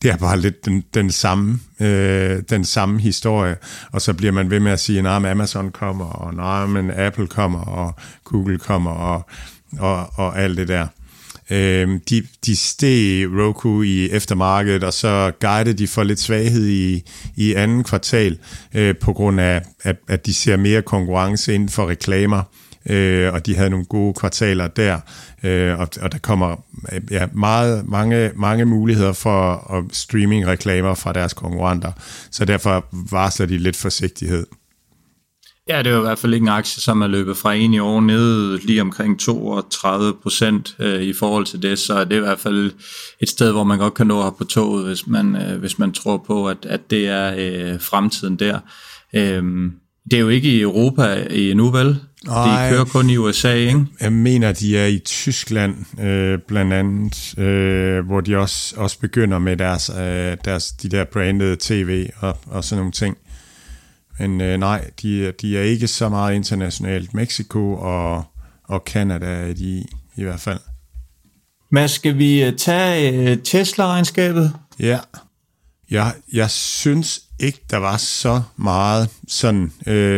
den samme historie, og så bliver man ved med at sige, nej, men Amazon kommer, og nej, men Apple kommer, og Google kommer, og alt det der. De steg Roku i eftermarkedet, og så guidede de for lidt svaghed i anden kvartal, på grund af, at de ser mere konkurrence inden for reklamer, og de havde nogle gode kvartaler der, og der kommer mange muligheder for streaming-reklamer fra deres konkurrenter, så derfor varsler de lidt forsigtighed. Ja, det er jo i hvert fald ikke en aktie, som er løbet fra en i år ned lige omkring 32% i forhold til det, så det er i hvert fald et sted, hvor man godt kan nå op på toget, hvis man tror på, at det er fremtiden der. Det er jo ikke i Europa endnu, vel? De kører kun i USA, ikke? Jeg mener, de er i Tyskland, blandt andet, hvor de også begynder med de der brandede tv og sådan nogle ting. Men nej, de er ikke så meget internationalt. Mexico og Canada er de i hvert fald. Mads, skal vi tage Tesla-regnskabet? Ja. Jeg synes ikke, der var så meget sådan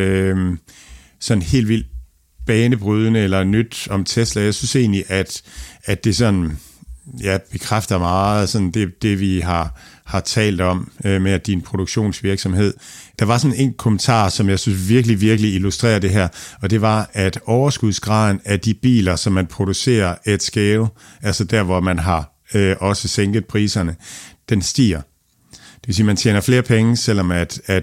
helt vildt banebrydende eller nyt om Tesla. Jeg synes egentlig, at det sådan, bekræfter meget sådan det vi har talt om med at din produktionsvirksomhed. Der var sådan en kommentar, som jeg synes virkelig illustrerer det her, og det var, at overskudsgraden af de biler, som man producerer at scale, altså der, hvor man har også sænket priserne, den stiger. Det vil sige, at man tjener flere penge, selvom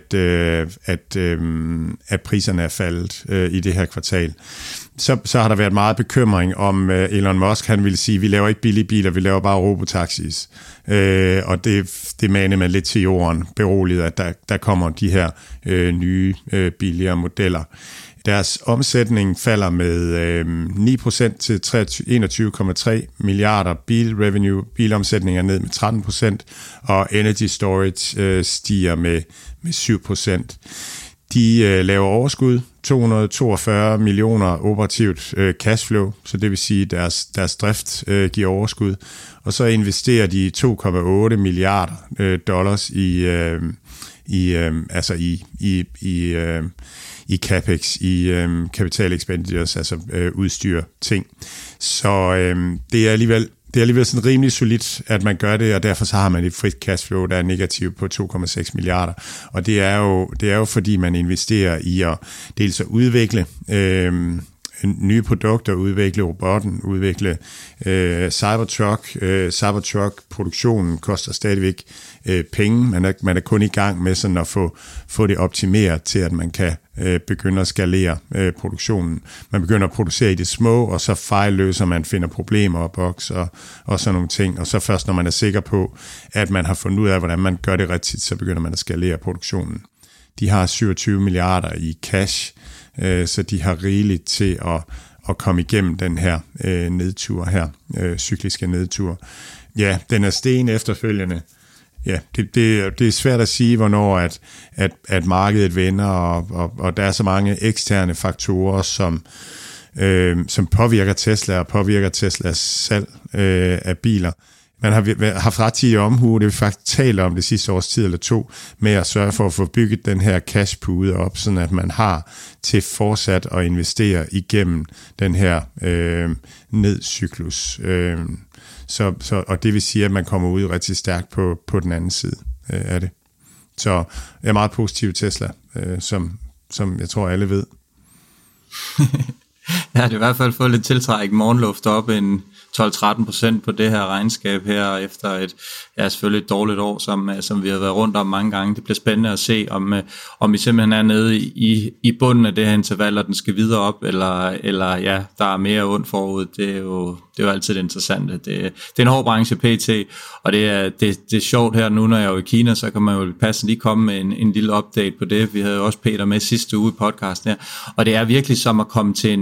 at priserne er faldet i det her kvartal. Så har der været meget bekymring om Elon Musk. Han ville sige, at vi laver ikke billige biler, vi laver bare robotaxis. Og det maner man lidt til jorden, beroliget, at der kommer de her nye billigere modeller. Deres omsætning falder med 9% til 21,3 milliarder bilrevenue. Bilomsætningen er ned med 13%, og energy storage stiger med 7%. De laver overskud, 242 millioner operativt cashflow, så det vil sige, at deres drift giver overskud. Og så investerer de 2,8 milliarder dollars i capex, i capital expenditures, altså udstyr ting. Så det er alligevel sådan rimelig solidt, at man gør det, og derfor så har man et frit cashflow, der er negativt på 2,6 milliarder. Og det er jo fordi man investerer i at dels at udvikle nye produkter, udvikle robotten, udvikle Cybertruck. Cybertruck-produktionen koster stadigvæk penge. Man er kun i gang med sådan at få det optimeret til, at man kan begynde at skalere produktionen. Man begynder at producere i det små, og så fejlløser man, finder problemer og bugs og sådan nogle ting. Og så først, når man er sikker på, at man har fundet ud af, hvordan man gør det rigtigt, så begynder man at skalere produktionen. De har 27 milliarder i cash, så de har rigeligt til at komme igennem den her nedtur her, cykliske nedtur. Ja, den er sten efterfølgende. Ja, det er svært at sige, hvornår at markedet vender, og der er så mange eksterne faktorer, som påvirker Tesla og påvirker Teslas salg af biler. Man har haft ret i omhu, det vi faktisk taler om det sidste års tid eller to, med at sørge for at få bygget den her cashpude op, sådan at man har til fortsat at investere igennem den her nedcyklus. Og det vil sige, at man kommer ud rigtig stærkt på den anden side af det. Så jeg er meget positiv Tesla, som jeg tror alle ved. Ja, det er i hvert fald fået lidt tiltræk morgenluft op en 12-13% på det her regnskab her, efter et selvfølgelig et dårligt år, som vi har været rundt om mange gange. Det bliver spændende at se, om vi simpelthen er nede i bunden af det her interval, og den skal videre op, eller ja, der er mere ondt forud. Det er jo altid det interessante. Det er en hård branche PT, og det er sjovt her nu, når jeg er jo i Kina, så kan man jo passende lige komme med en lille update på det. Vi havde jo også Peter med sidste uge i podcasten her, og det er virkelig som at komme til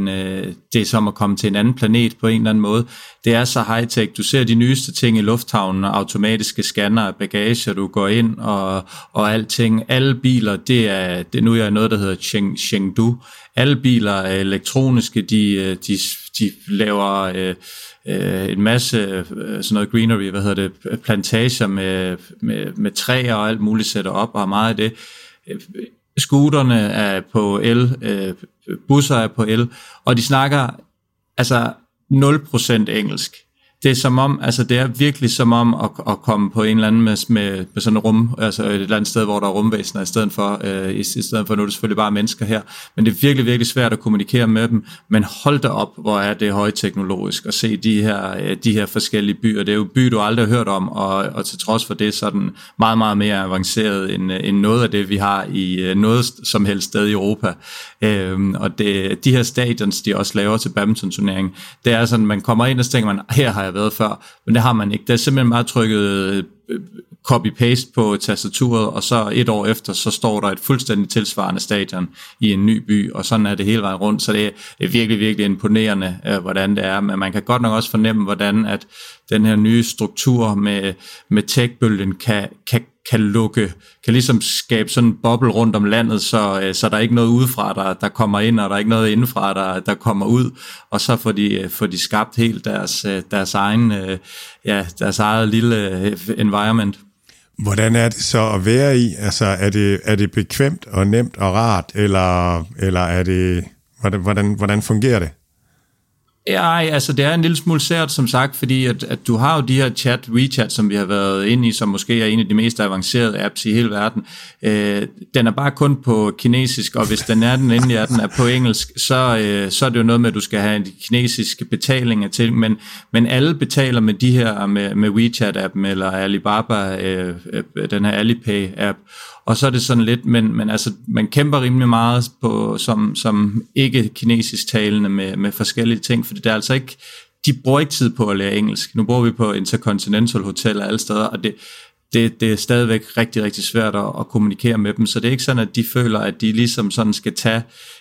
en anden planet på en eller anden måde. Det er så high-tech. Du ser de nyeste ting i lufthavnen, automatiske scanner af bagage, du går ind og alting. Alle biler, det er nu er noget, der hedder Chengdu. Alle biler er elektroniske, de laver en masse sådan noget greenery, plantager med træer og alt muligt sætter op, og meget af det. Scooterne er på el, busser er på el, og de snakker altså 0% engelsk. Det er som om, altså det er virkelig som om at komme på en eller anden med sådan et altså et eller andet sted, hvor der er rumvæsener i stedet for nu er det selvfølgelig bare mennesker her, men det er virkelig, virkelig svært at kommunikere med dem, men hold da op, hvor er det højteknologisk at se de her forskellige byer. Det er jo byer, du aldrig har hørt om, og til trods for det, så er den meget, meget mere avanceret end noget af det, vi har i noget som helst sted i Europa. Og de her stadions, de også laver til badminton-turneringen, det er sådan, man kommer ind og så tænker man, her har jeg været før, men det har man ikke. Det er simpelthen bare trykket copy-paste på tastaturet, og så et år efter, så står der et fuldstændig tilsvarende stadion i en ny by, og sådan er det hele vejen rundt, så det er virkelig, virkelig imponerende, hvordan det er, men man kan godt nok også fornemme, hvordan at den her nye struktur med tech-bølgen kan ligesom skabe sådan en boble rundt om landet, så der er ikke noget udefra, der kommer ind, og der er ikke noget indefra, der kommer ud, og så får de skabt helt deres eget lille environment. Hvordan er det så at være i? Altså, er det bekvemt og nemt og rart, eller er det, hvordan fungerer det? Ja, altså det er en lille smule sært, som sagt, fordi at du har jo de her WeChat, som vi har været inde i, som måske er en af de mest avancerede apps i hele verden. Den er bare kun på kinesisk, og hvis den endelig er på engelsk, så er det jo noget med, at du skal have de kinesiske betalinger til, men alle betaler med de her, med WeChat-appen, eller Alibaba, den her Alipay-app, og så er det sådan lidt, men altså, man kæmper rimelig meget på, som ikke kinesisk talende med forskellige ting, for det er altså ikke, de bruger ikke tid på at lære engelsk. Nu bor vi på Intercontinental Hotel alle steder, og det er stadigvæk rigtig, rigtig svært at kommunikere med dem, så det er ikke sådan, at de føler, at de ligesom sådan skal tage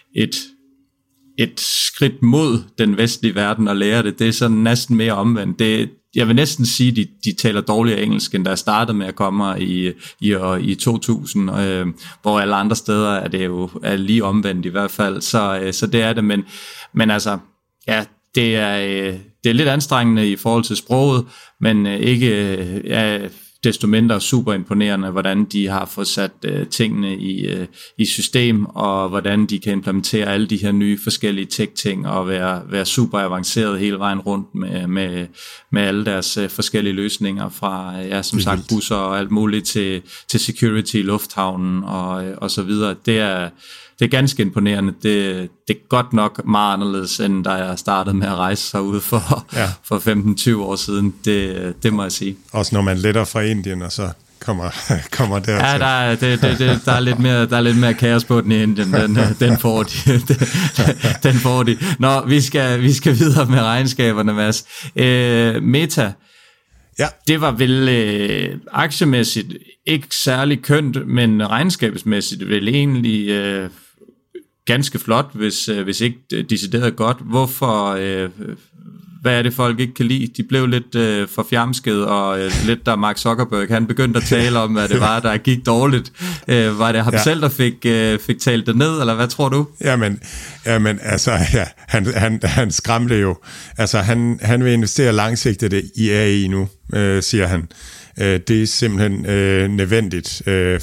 et skridt mod den vestlige verden og lære det. Det er sådan næsten mere omvendt. Jeg vil næsten sige, at de taler dårligere engelsk, end der startede med at komme i 2000, hvor alle andre steder er det jo lige omvendt i hvert fald. Så det er det, men altså, ja, det er lidt anstrengende i forhold til sproget, men ikke, det desto mindre super imponerende, hvordan de har fået sat tingene i system, og hvordan de kan implementere alle de her nye forskellige tech-ting, og være super avanceret hele vejen rundt med alle deres forskellige løsninger, fra som sagt busser og alt muligt til security i lufthavnen og så videre. Det er ganske imponerende. Det er godt nok meget anderledes, end da jeg startede med at rejse herude for 15-20 år siden. Det må jeg sige. Også når man letter fra Indien, og så kommer der. Ja, der er lidt mere kaos på den i Indien. Den får de. Den får de. Nå, vi skal videre med regnskaberne, Mads. Meta. Ja. Det var vel aktiemæssigt ikke særlig kønt, men regnskabsmæssigt vel egentlig ganske flot, hvis ikke decideret godt. Hvorfor? Hvad er det, folk ikke kan lide? De blev lidt for fjamsket, og lidt da Mark Zuckerberg, han begyndte at tale om, hvad det var, der gik dårligt. Var det ham selv, der fik talt det ned, eller hvad tror du? Jamen altså, ja, han skræmte jo. Altså, han vil investere langsigtet i AI nu, siger han. Det er simpelthen nødvendigt,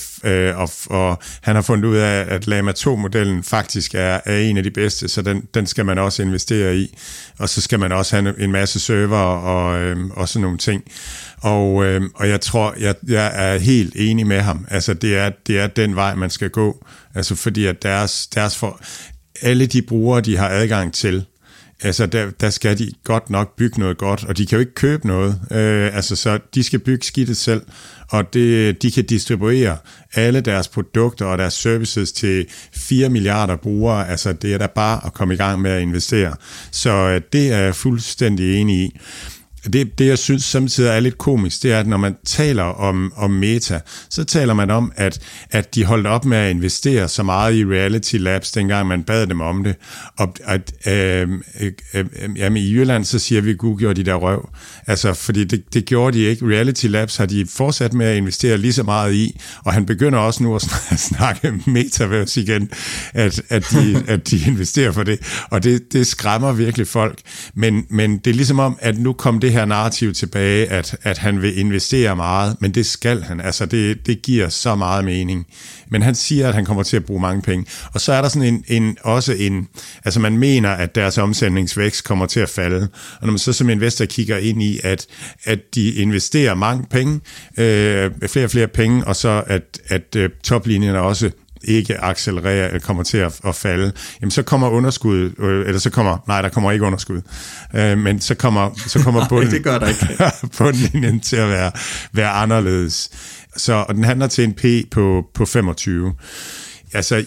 og han har fundet ud af, at Llama 2-modellen faktisk er en af de bedste, så den skal man også investere i, og så skal man også have en masse server og sådan nogle ting. Og jeg tror, jeg er helt enig med ham. Altså, det er den vej, man skal gå. Altså, fordi at alle de brugere, de har adgang til, altså, der skal de godt nok bygge noget godt, og de kan jo ikke købe noget. Så de skal bygge skidtet selv, og de kan distribuere alle deres produkter og deres services til 4 milliarder brugere. Altså, det er da bare at komme i gang med at investere. Så det er jeg fuldstændig enig i. Det, jeg synes samtidig er lidt komisk, det er, at når man taler om Meta, så taler man om, at de holdt op med at investere så meget i Reality Labs, dengang man bad dem om det. Og jamen, i Jylland, så siger vi, at Gud gjorde de der røv. Altså, fordi det gjorde de ikke. Reality Labs har de fortsat med at investere lige så meget i, og han begynder også nu at snakke Metaverse igen, at de investerer for det. Og det skræmmer virkelig folk. Men det er ligesom om, at nu kom det her narrativ tilbage, at han vil investere meget, men det skal han. Altså, det giver så meget mening. Men han siger, at han kommer til at bruge mange penge. Og så er der sådan altså man mener, at deres omsætningsvækst kommer til at falde. Og når man så som investor kigger ind i, at de investerer mange penge, flere og flere penge, og så at toplinjen også ikke accelererer, kommer til at falde, jamen så kommer underskud, der kommer ikke underskud, men så kommer bunden, det gør der ikke. bundlinjen til at være anderledes. Og den handler til en P på 25. Altså,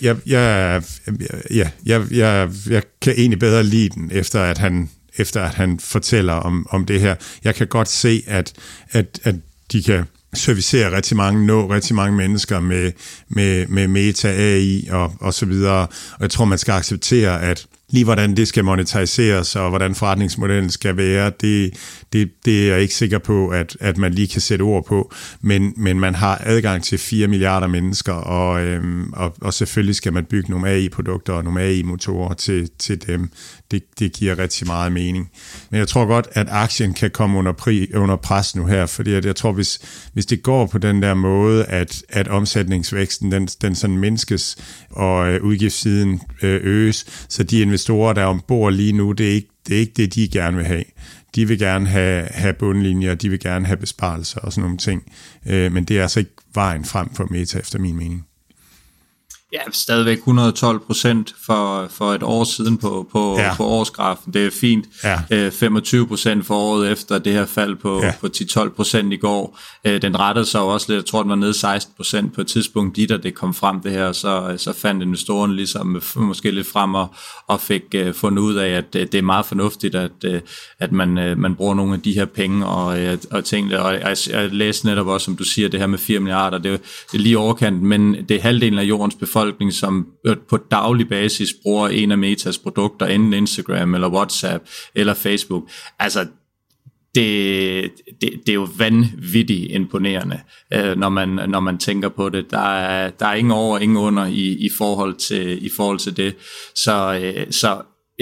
jeg kan egentlig bedre lide den, efter at han fortæller om det her. Jeg kan godt se, at de kan servicere nå rigtig mange mennesker med Meta, AI og så videre. Og jeg tror, man skal acceptere, at lige hvordan det skal monetariseres, og hvordan forretningsmodellen skal være, det er jeg ikke sikker på, at man lige kan sætte ord på. Men man har adgang til 4 milliarder mennesker, og selvfølgelig skal man bygge nogle AI-produkter og nogle AI-motorer til dem. Det giver rigtig meget mening. Men jeg tror godt, at aktien kan komme under pres nu her, fordi jeg tror, hvis det går på den der måde, at omsætningsvæksten den sådan mindskes, og udgiftssiden øges, så de investorer, der er ombord lige nu, det er ikke det, de gerne vil have. De vil gerne have bundlinjer, de vil gerne have besparelser og sådan nogle ting. Men det er altså ikke vejen frem for Meta, efter min mening. Ja, stadigvæk 112% for et år siden på årsgrafen. Det er fint. Ja. 25% for året efter det her fald på 10-12% i går. Den rettede sig også lidt. Jeg tror, den var nede 16% på et tidspunkt, da det kom frem det her. Så fandt investorerne ligesom måske lidt frem og fik fundet ud af, at det er meget fornuftigt, at man bruger nogle af de her penge og ting. Og jeg læste netop også, som du siger, det her med 4 milliarder. Det er lige overkant, men det er halvdelen af jordens befolkning, som på daglig basis bruger en af Metas produkter, enten Instagram eller WhatsApp eller Facebook. Altså, det er jo vanvittigt imponerende, når man tænker på det. Der er ingen over, ingen under i forhold til det. Så ja,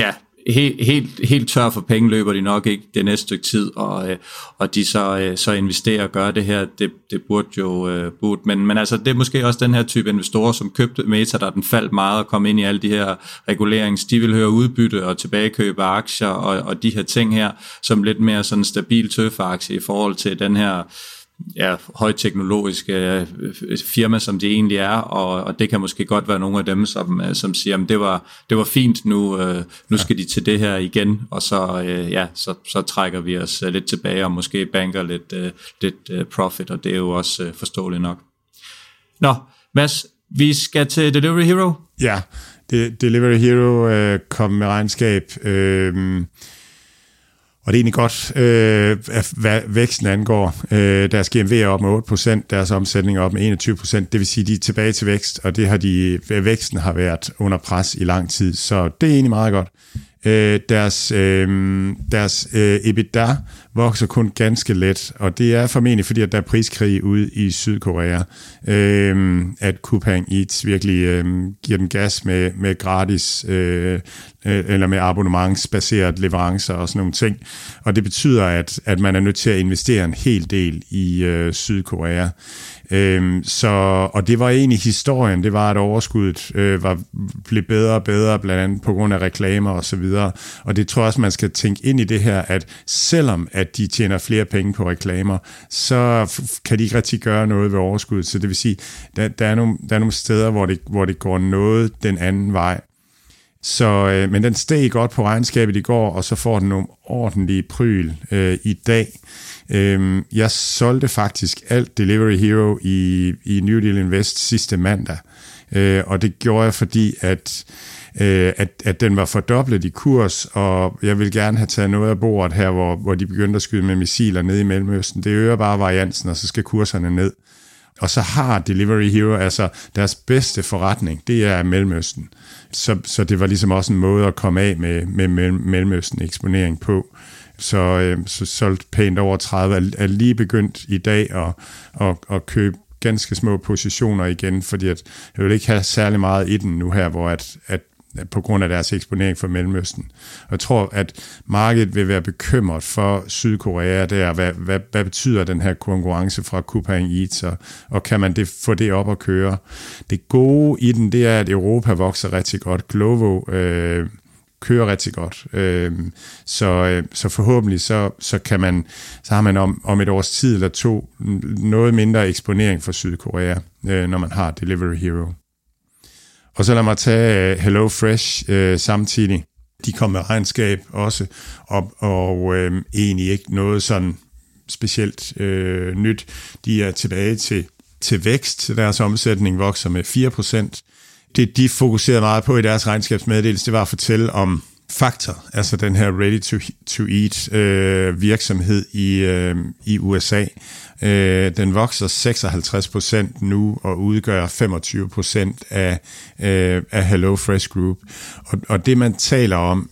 helt tør for penge løber de nok ikke det næste stykke tid, og de så investerer og gør det her, det burde jo men altså det er måske også den her type investorer, som købte Meta, der den faldt meget og kom ind i alle de her regulerings, de vil høre udbytte og tilbagekøbe aktier og de her ting her, som lidt mere sådan stabil tøfaktie i forhold til den her højteknologiske firma, som de egentlig er, og det kan måske godt være nogle af dem, som siger, at det var fint, nu skal de til det her igen, og så trækker vi os lidt tilbage, og måske banker lidt profit, og det er jo også forståeligt nok. Nå, Mads, vi skal til Delivery Hero. Ja, Delivery Hero kom med regnskab, og det er egentlig godt, hvad væksten angår. Deres GMV er op med 8%, deres omsætning er op med 21%, det vil sige, de er tilbage til vækst, og væksten har været under pres i lang tid, så det er egentlig meget godt. Deres EBITDA vokser kun ganske let, og det er formentlig fordi, at der er priskrig ude i Sydkorea, at Coupang Eats virkelig giver den gas med gratis eller med abonnementsbaseret leverancer og sådan nogle ting, og det betyder, at man er nødt til at investere en hel del i Sydkorea. Og det var egentlig historien, det var, at overskuddet blev bedre og bedre, blandt andet på grund af reklamer og så videre, og det tror jeg også, man skal tænke ind i det her, at selvom at de tjener flere penge på reklamer, så kan de ikke rigtig gøre noget ved overskuddet, så det vil sige, der er nogle steder, hvor det går noget den anden vej. Så, men den steg godt på regnskabet i går, og så får den nogle ordentlige pryl i dag. Jeg solgte faktisk alt Delivery Hero i New Deal Invest sidste mandag, og det gjorde jeg, fordi at den var fordoblet i kurs, og jeg vil gerne have taget noget af bordet her, hvor de begyndte at skyde med missiler ned i Mellemøsten. Det øger bare variansen, og så skal kurserne ned. Og så har Delivery Hero, altså deres bedste forretning, det er Mellemøsten. Så det var ligesom også en måde at komme af med Mellemøsten-eksponering på. Så solgt pænt over 30, er lige begyndt i dag at købe ganske små positioner igen, fordi at jeg vil ikke have særlig meget i den nu her, hvor at på grund af deres eksponering for Mellemøsten. Og jeg tror, at markedet vil være bekymret for Sydkorea der. Hvad betyder den her konkurrence fra Coupang Eats, og kan man få det op at køre? Det gode i den, det er, at Europa vokser rigtig godt. Glovo kører rigtig godt. Så forhåbentlig så har man om et års tid eller to noget mindre eksponering for Sydkorea, når man har Delivery Hero. Og så lad mig tage HelloFresh samtidig. De kom med regnskab også, og egentlig ikke noget sådan specielt nyt. De er tilbage til vækst. Deres omsætning vokser med 4%. Det de fokuserede meget på i deres regnskabsmeddelelse, det var at fortælle om Factor, altså den her ready-to-eat virksomhed i USA. Den vokser 56% nu og udgør 25% af HelloFresh Group. Og det man taler om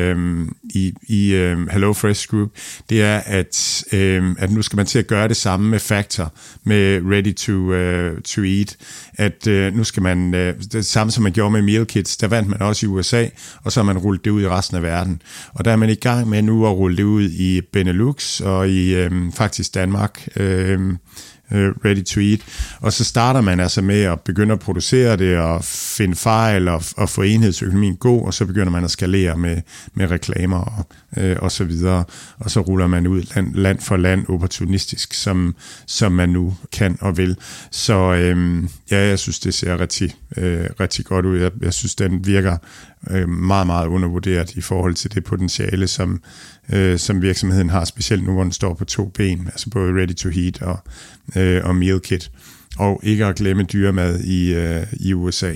i HelloFresh Group, det er at nu skal man til at gøre det samme med Factor, med ready to eat. At nu skal man det samme som man gjorde med meal kits, der vandt man også i USA, og så har man rullet det ud i resten af verden. Og der er man i gang med nu at rulle det ud i Benelux og i faktisk Danmark. Ready to eat, og så starter man altså med at begynde at producere det og finde fejl og få enhedsøkonomien god, og så begynder man at skalere med reklamer og så videre, og så ruller man ud land for land opportunistisk, som man nu kan og vil. Så jeg synes, det ser rigtig godt ud. Jeg synes, den virker meget, meget undervurderet i forhold til det potentiale, som virksomheden har, specielt nu, hvor den står på 2 ben, altså både ready to heat og meal kit, og ikke at glemme dyremad i USA.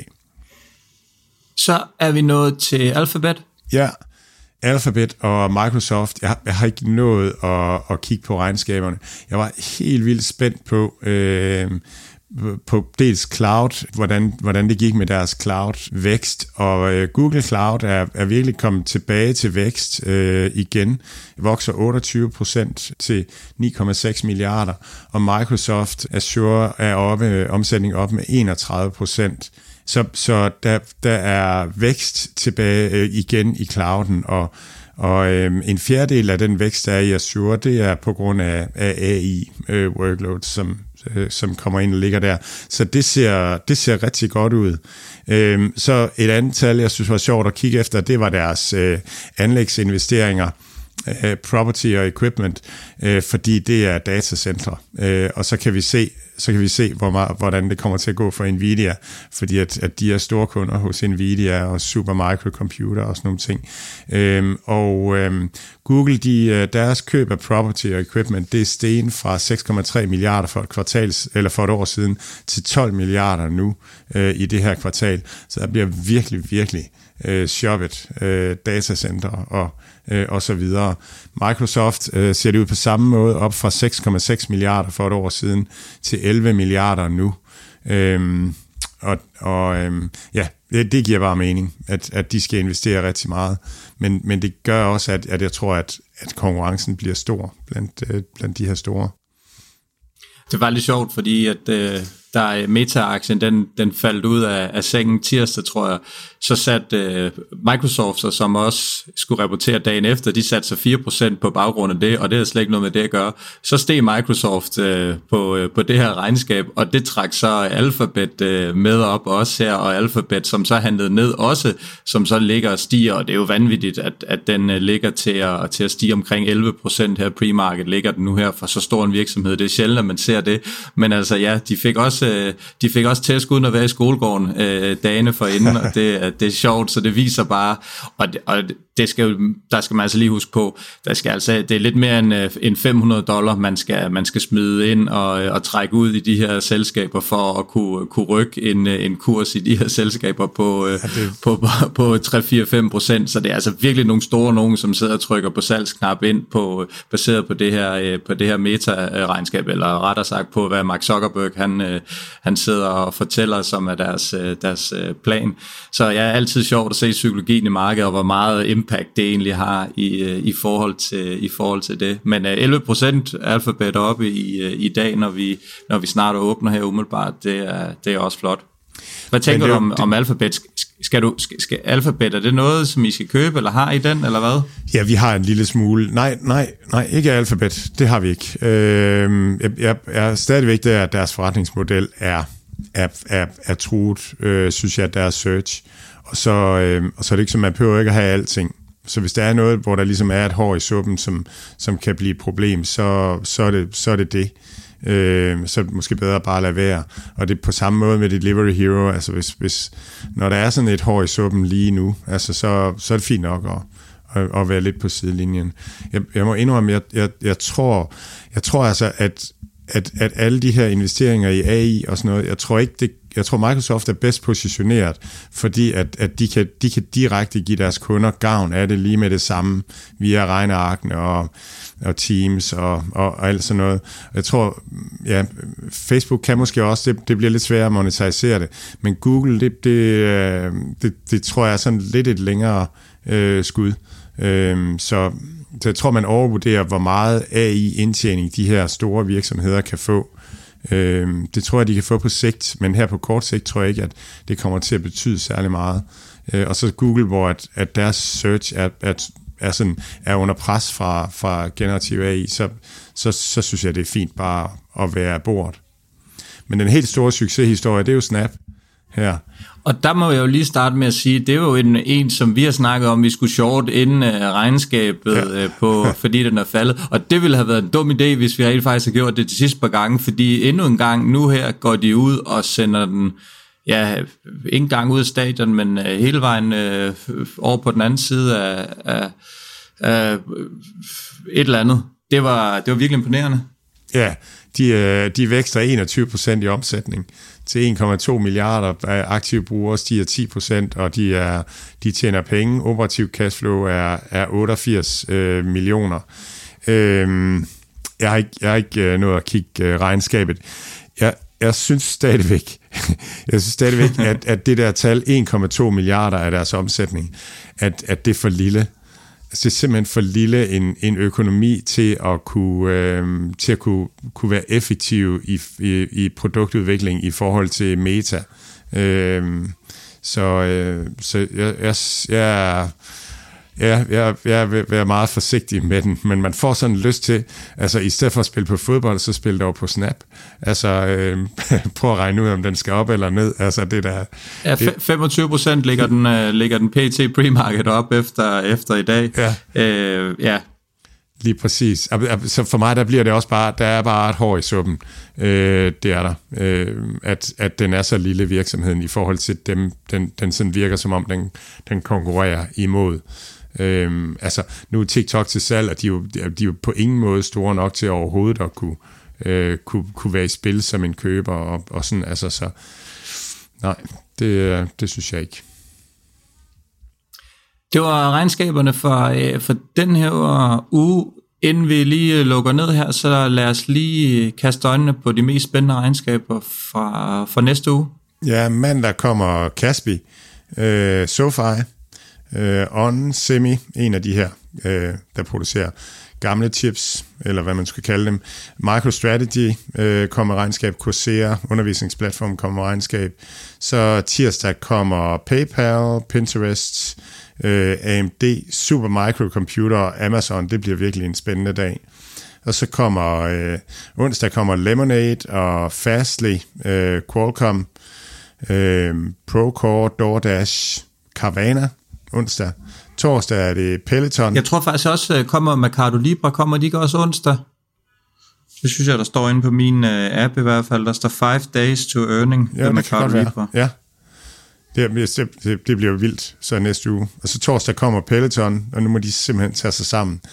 Så er vi nået til Alphabet. Ja, Alphabet og Microsoft. Jeg har ikke nået at kigge på regnskaberne. Jeg var helt vildt spændt på dels cloud, hvordan det gik med deres cloud-vækst, og Google Cloud er virkelig kommet tilbage til vækst igen, vokser 28% til 9,6 milliarder, og Microsoft Azure er omsætning op med 31%. Så der er vækst tilbage igen i clouden, og en fjerdedel af den vækst, der er i Azure, det er på grund af AI workloads, som kommer ind og ligger der. Så det ser rigtig godt ud. Så et andet tal, jeg synes var sjovt at kigge efter, det var deres anlægsinvesteringer, property og equipment, fordi det er datacentre. Og så kan vi se, hvordan det kommer til at gå for Nvidia, fordi at de er store kunder hos Nvidia og Supermicro og sådan nogle ting. Google, deres køb af property og equipment, det er steget fra 6,3 milliarder for et år siden til 12 milliarder nu i det her kvartal. Så der bliver virkelig shoppet datacenter og så videre. Microsoft ser det ud på samme måde, op fra 6,6 milliarder for et år siden til 11 milliarder nu. Det giver bare mening, at de skal investere rigtig meget. Men det gør også, at jeg tror, at konkurrencen bliver stor blandt de her store. Det var lidt sjovt, fordi at der Meta-aktien, den faldt ud af sengen tirsdag, tror jeg. Så satte Microsoft, som også skulle rapportere dagen efter, de satte sig 4% på baggrund af det, og det har slet ikke noget med det at gøre. Så steg Microsoft på det her regnskab, og det trak så Alphabet med op også her, og Alphabet, som så handlede ned også, som så ligger og stiger, og det er jo vanvittigt, at den ligger til at stige omkring 11% her. Pre-market ligger den nu her for så stor en virksomhed. Det er sjældent, at man ser det, men altså ja, de fik også tæsk uden at være i skolegården dagene forinden, og det er sjovt, så det viser bare, og der skal man altså lige huske på, det er lidt mere end $500, man skal smide ind og trække ud i de her selskaber for at kunne rykke en kurs i de her selskaber på 3-4-5%, så det er altså virkelig nogle store nogen, som sidder og trykker på salgsknap ind baseret på det her meta-regnskab, eller rettere sagt på, hvad Mark Zuckerberg han sidder og fortæller, som er deres plan. Så jeg er altid sjovt at se psykologien i markedet, og hvor meget impact det egentlig har i forhold til det. Men 11% Alphabet oppe i dag, når vi snart åbner her umiddelbart, det er også flot. Hvad tænker du om Alphabet? Skal Alphabet, er det noget, som I skal købe, eller har I den, eller hvad? Ja, vi har en lille smule. Nej, ikke Alphabet. Det har vi ikke. Jeg er stadigvæk der, at deres forretningsmodel er truet, synes jeg, deres search. Og så er det ikke, som man behøver ikke at have alting. Så hvis der er noget, hvor der ligesom er et hår i suppen, som kan blive et problem, så er det det. Så er det måske bedre at bare lade være. Og det er på samme måde med Delivery Hero. Altså hvis når der er sådan et hår i suppen lige nu, altså så er det fint nok at være lidt på sidelinjen. Jeg må indrømme, jeg tror altså, at alle de her investeringer i AI og sådan noget, jeg tror Microsoft er bedst positioneret, fordi at de kan direkte give deres kunder gavn af det lige med det samme via regnearkene og Teams og alt sådan noget. Jeg tror, ja, Facebook kan måske også, det bliver lidt sværere at monetisere det, men Google, det tror jeg er sådan lidt et længere skud. Så jeg tror, man overvurderer, hvor meget AI-indtjening de her store virksomheder kan få. Det tror jeg, de kan få på sigt, men her på kort sigt tror jeg ikke, at det kommer til at betyde særlig meget. Og så Google, hvor at deres search er under pres fra generativ AI, så synes jeg, det er fint bare at være af bordet. Men den helt store succeshistorie, det er jo Snap her. Og der må jeg jo lige starte med at sige, det er jo en som vi har snakket om, vi skulle short inden regnskabet, fordi den er faldet. Og det ville have været en dum idé, hvis vi rigtig faktisk har gjort det de sidste par gange, fordi endnu en gang nu her går de ud og sender den, ja, ikke engang ud af stadion, men hele vejen over på den anden side af et eller andet. Det var virkelig imponerende. Ja, de vækster 21% i omsætning til 1,2 milliarder af aktive brugere, stiger 10%, og de tjener penge. Operativ cashflow er 88 millioner. Jeg har ikke nået at kigge regnskabet. Jeg synes stadigvæk, at det der tal 1,2 milliarder af deres omsætning, at det er for lille. det er simpelthen for lille en økonomi til at kunne være effektiv i produktudvikling i forhold til Meta. Så jeg vil være meget forsigtig med den, men man får sådan lyst til, altså i stedet for at spille på fodbold, så spil dog på Snap. Altså, prøv at regne ud, om den skal op eller ned. Altså, det der... Ja, 25% ligger den PT pre-market op efter i dag. Ja. Ja. Lige præcis. Så for mig, der bliver det også bare, der er bare et hår i suppen. Det er der. At den er så lille virksomheden i forhold til dem, den sådan virker som om, den konkurrerer imod. Altså, nu er TikTok til salg, og de er jo på ingen måde store nok til overhovedet at kunne være i spil som en køber, og sådan, altså, så nej, det synes jeg ikke. Det var regnskaberne for den her uge. Inden vi lige lukker ned her, så lad os lige kaste øjnene på de mest spændende regnskaber fra næste uge. Ja, mandag kommer Kaspi, SoFi, On, Semi, en af de her, der producerer gamle chips, eller hvad man skal kalde dem. MicroStrategy kommer regnskab, Coursera, undervisningsplatform kommer regnskab. Så tirsdag kommer PayPal, Pinterest, AMD, Supermicro og Amazon. Det bliver virkelig en spændende dag. Og så kommer onsdag kommer Lemonade og Fastly, Qualcomm, Procore, DoorDash, Carvana onsdag. Torsdag er det Peloton. Jeg tror faktisk også, kommer Mercado Libre, kommer de ikke også onsdag? Det synes jeg, der står inde på min app i hvert fald. Der står 5 days to earning med Mercado Libre. Ja, det bliver vildt så næste uge. Og så torsdag kommer Peloton, og nu må de simpelthen tage sig sammen.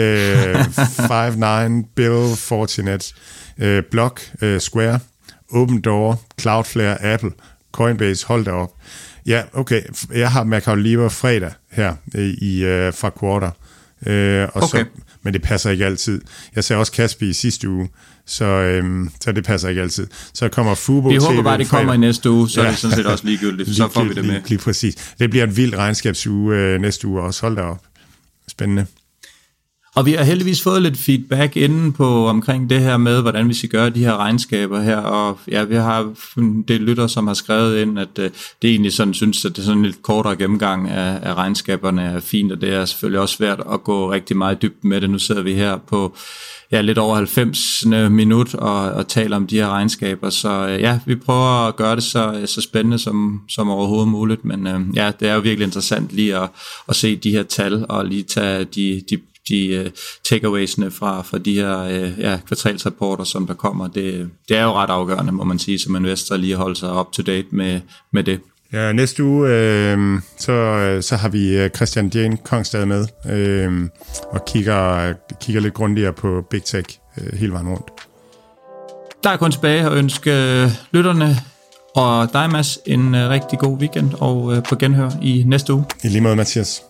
Five9, Bill, Fortinet, Block, Square, OpenDoor, Cloudflare, Apple, Coinbase, hold da op. Ja, okay, jeg har Mercado Libre fredag her fra Quarter. Okay. Men det passer ikke altid. Jeg sagde også Kaspi i sidste uge, så det passer ikke altid. Så kommer Fubo. Vi håber bare, det kommer i næste uge, så er det sådan set også ligegyldigt. Så får vi det med. Lige præcis. Det bliver en vild regnskabsuge næste uge også. Hold da op. Spændende. Og vi har heldigvis fået lidt feedback inden på omkring det her med, hvordan vi skal gøre de her regnskaber her, og ja, vi har en del lyttere, som har skrevet ind, at det egentlig sådan synes, at det er sådan en lidt kortere gennemgang af regnskaberne er fint, og det er selvfølgelig også svært at gå rigtig meget dybt med det. Nu sidder vi her på lidt over 90 minut og taler om de her regnskaber, så ja, vi prøver at gøre det så spændende som overhovedet muligt, men det er jo virkelig interessant lige at se de her tal og lige tage de takeawaysene fra de her kvartalsrapporter, som der kommer. Det er jo ret afgørende, må man sige, som investor lige at holde sig up to date med det. Ja, næste uge, så har vi Christian Jane Kongstad med, og kigger lidt grundigere på Big Tech hele vejen rundt. Der er kun tilbage at ønske lytterne og dig, Mads, en rigtig god weekend, og på genhør i næste uge. I lige måde, Mathias.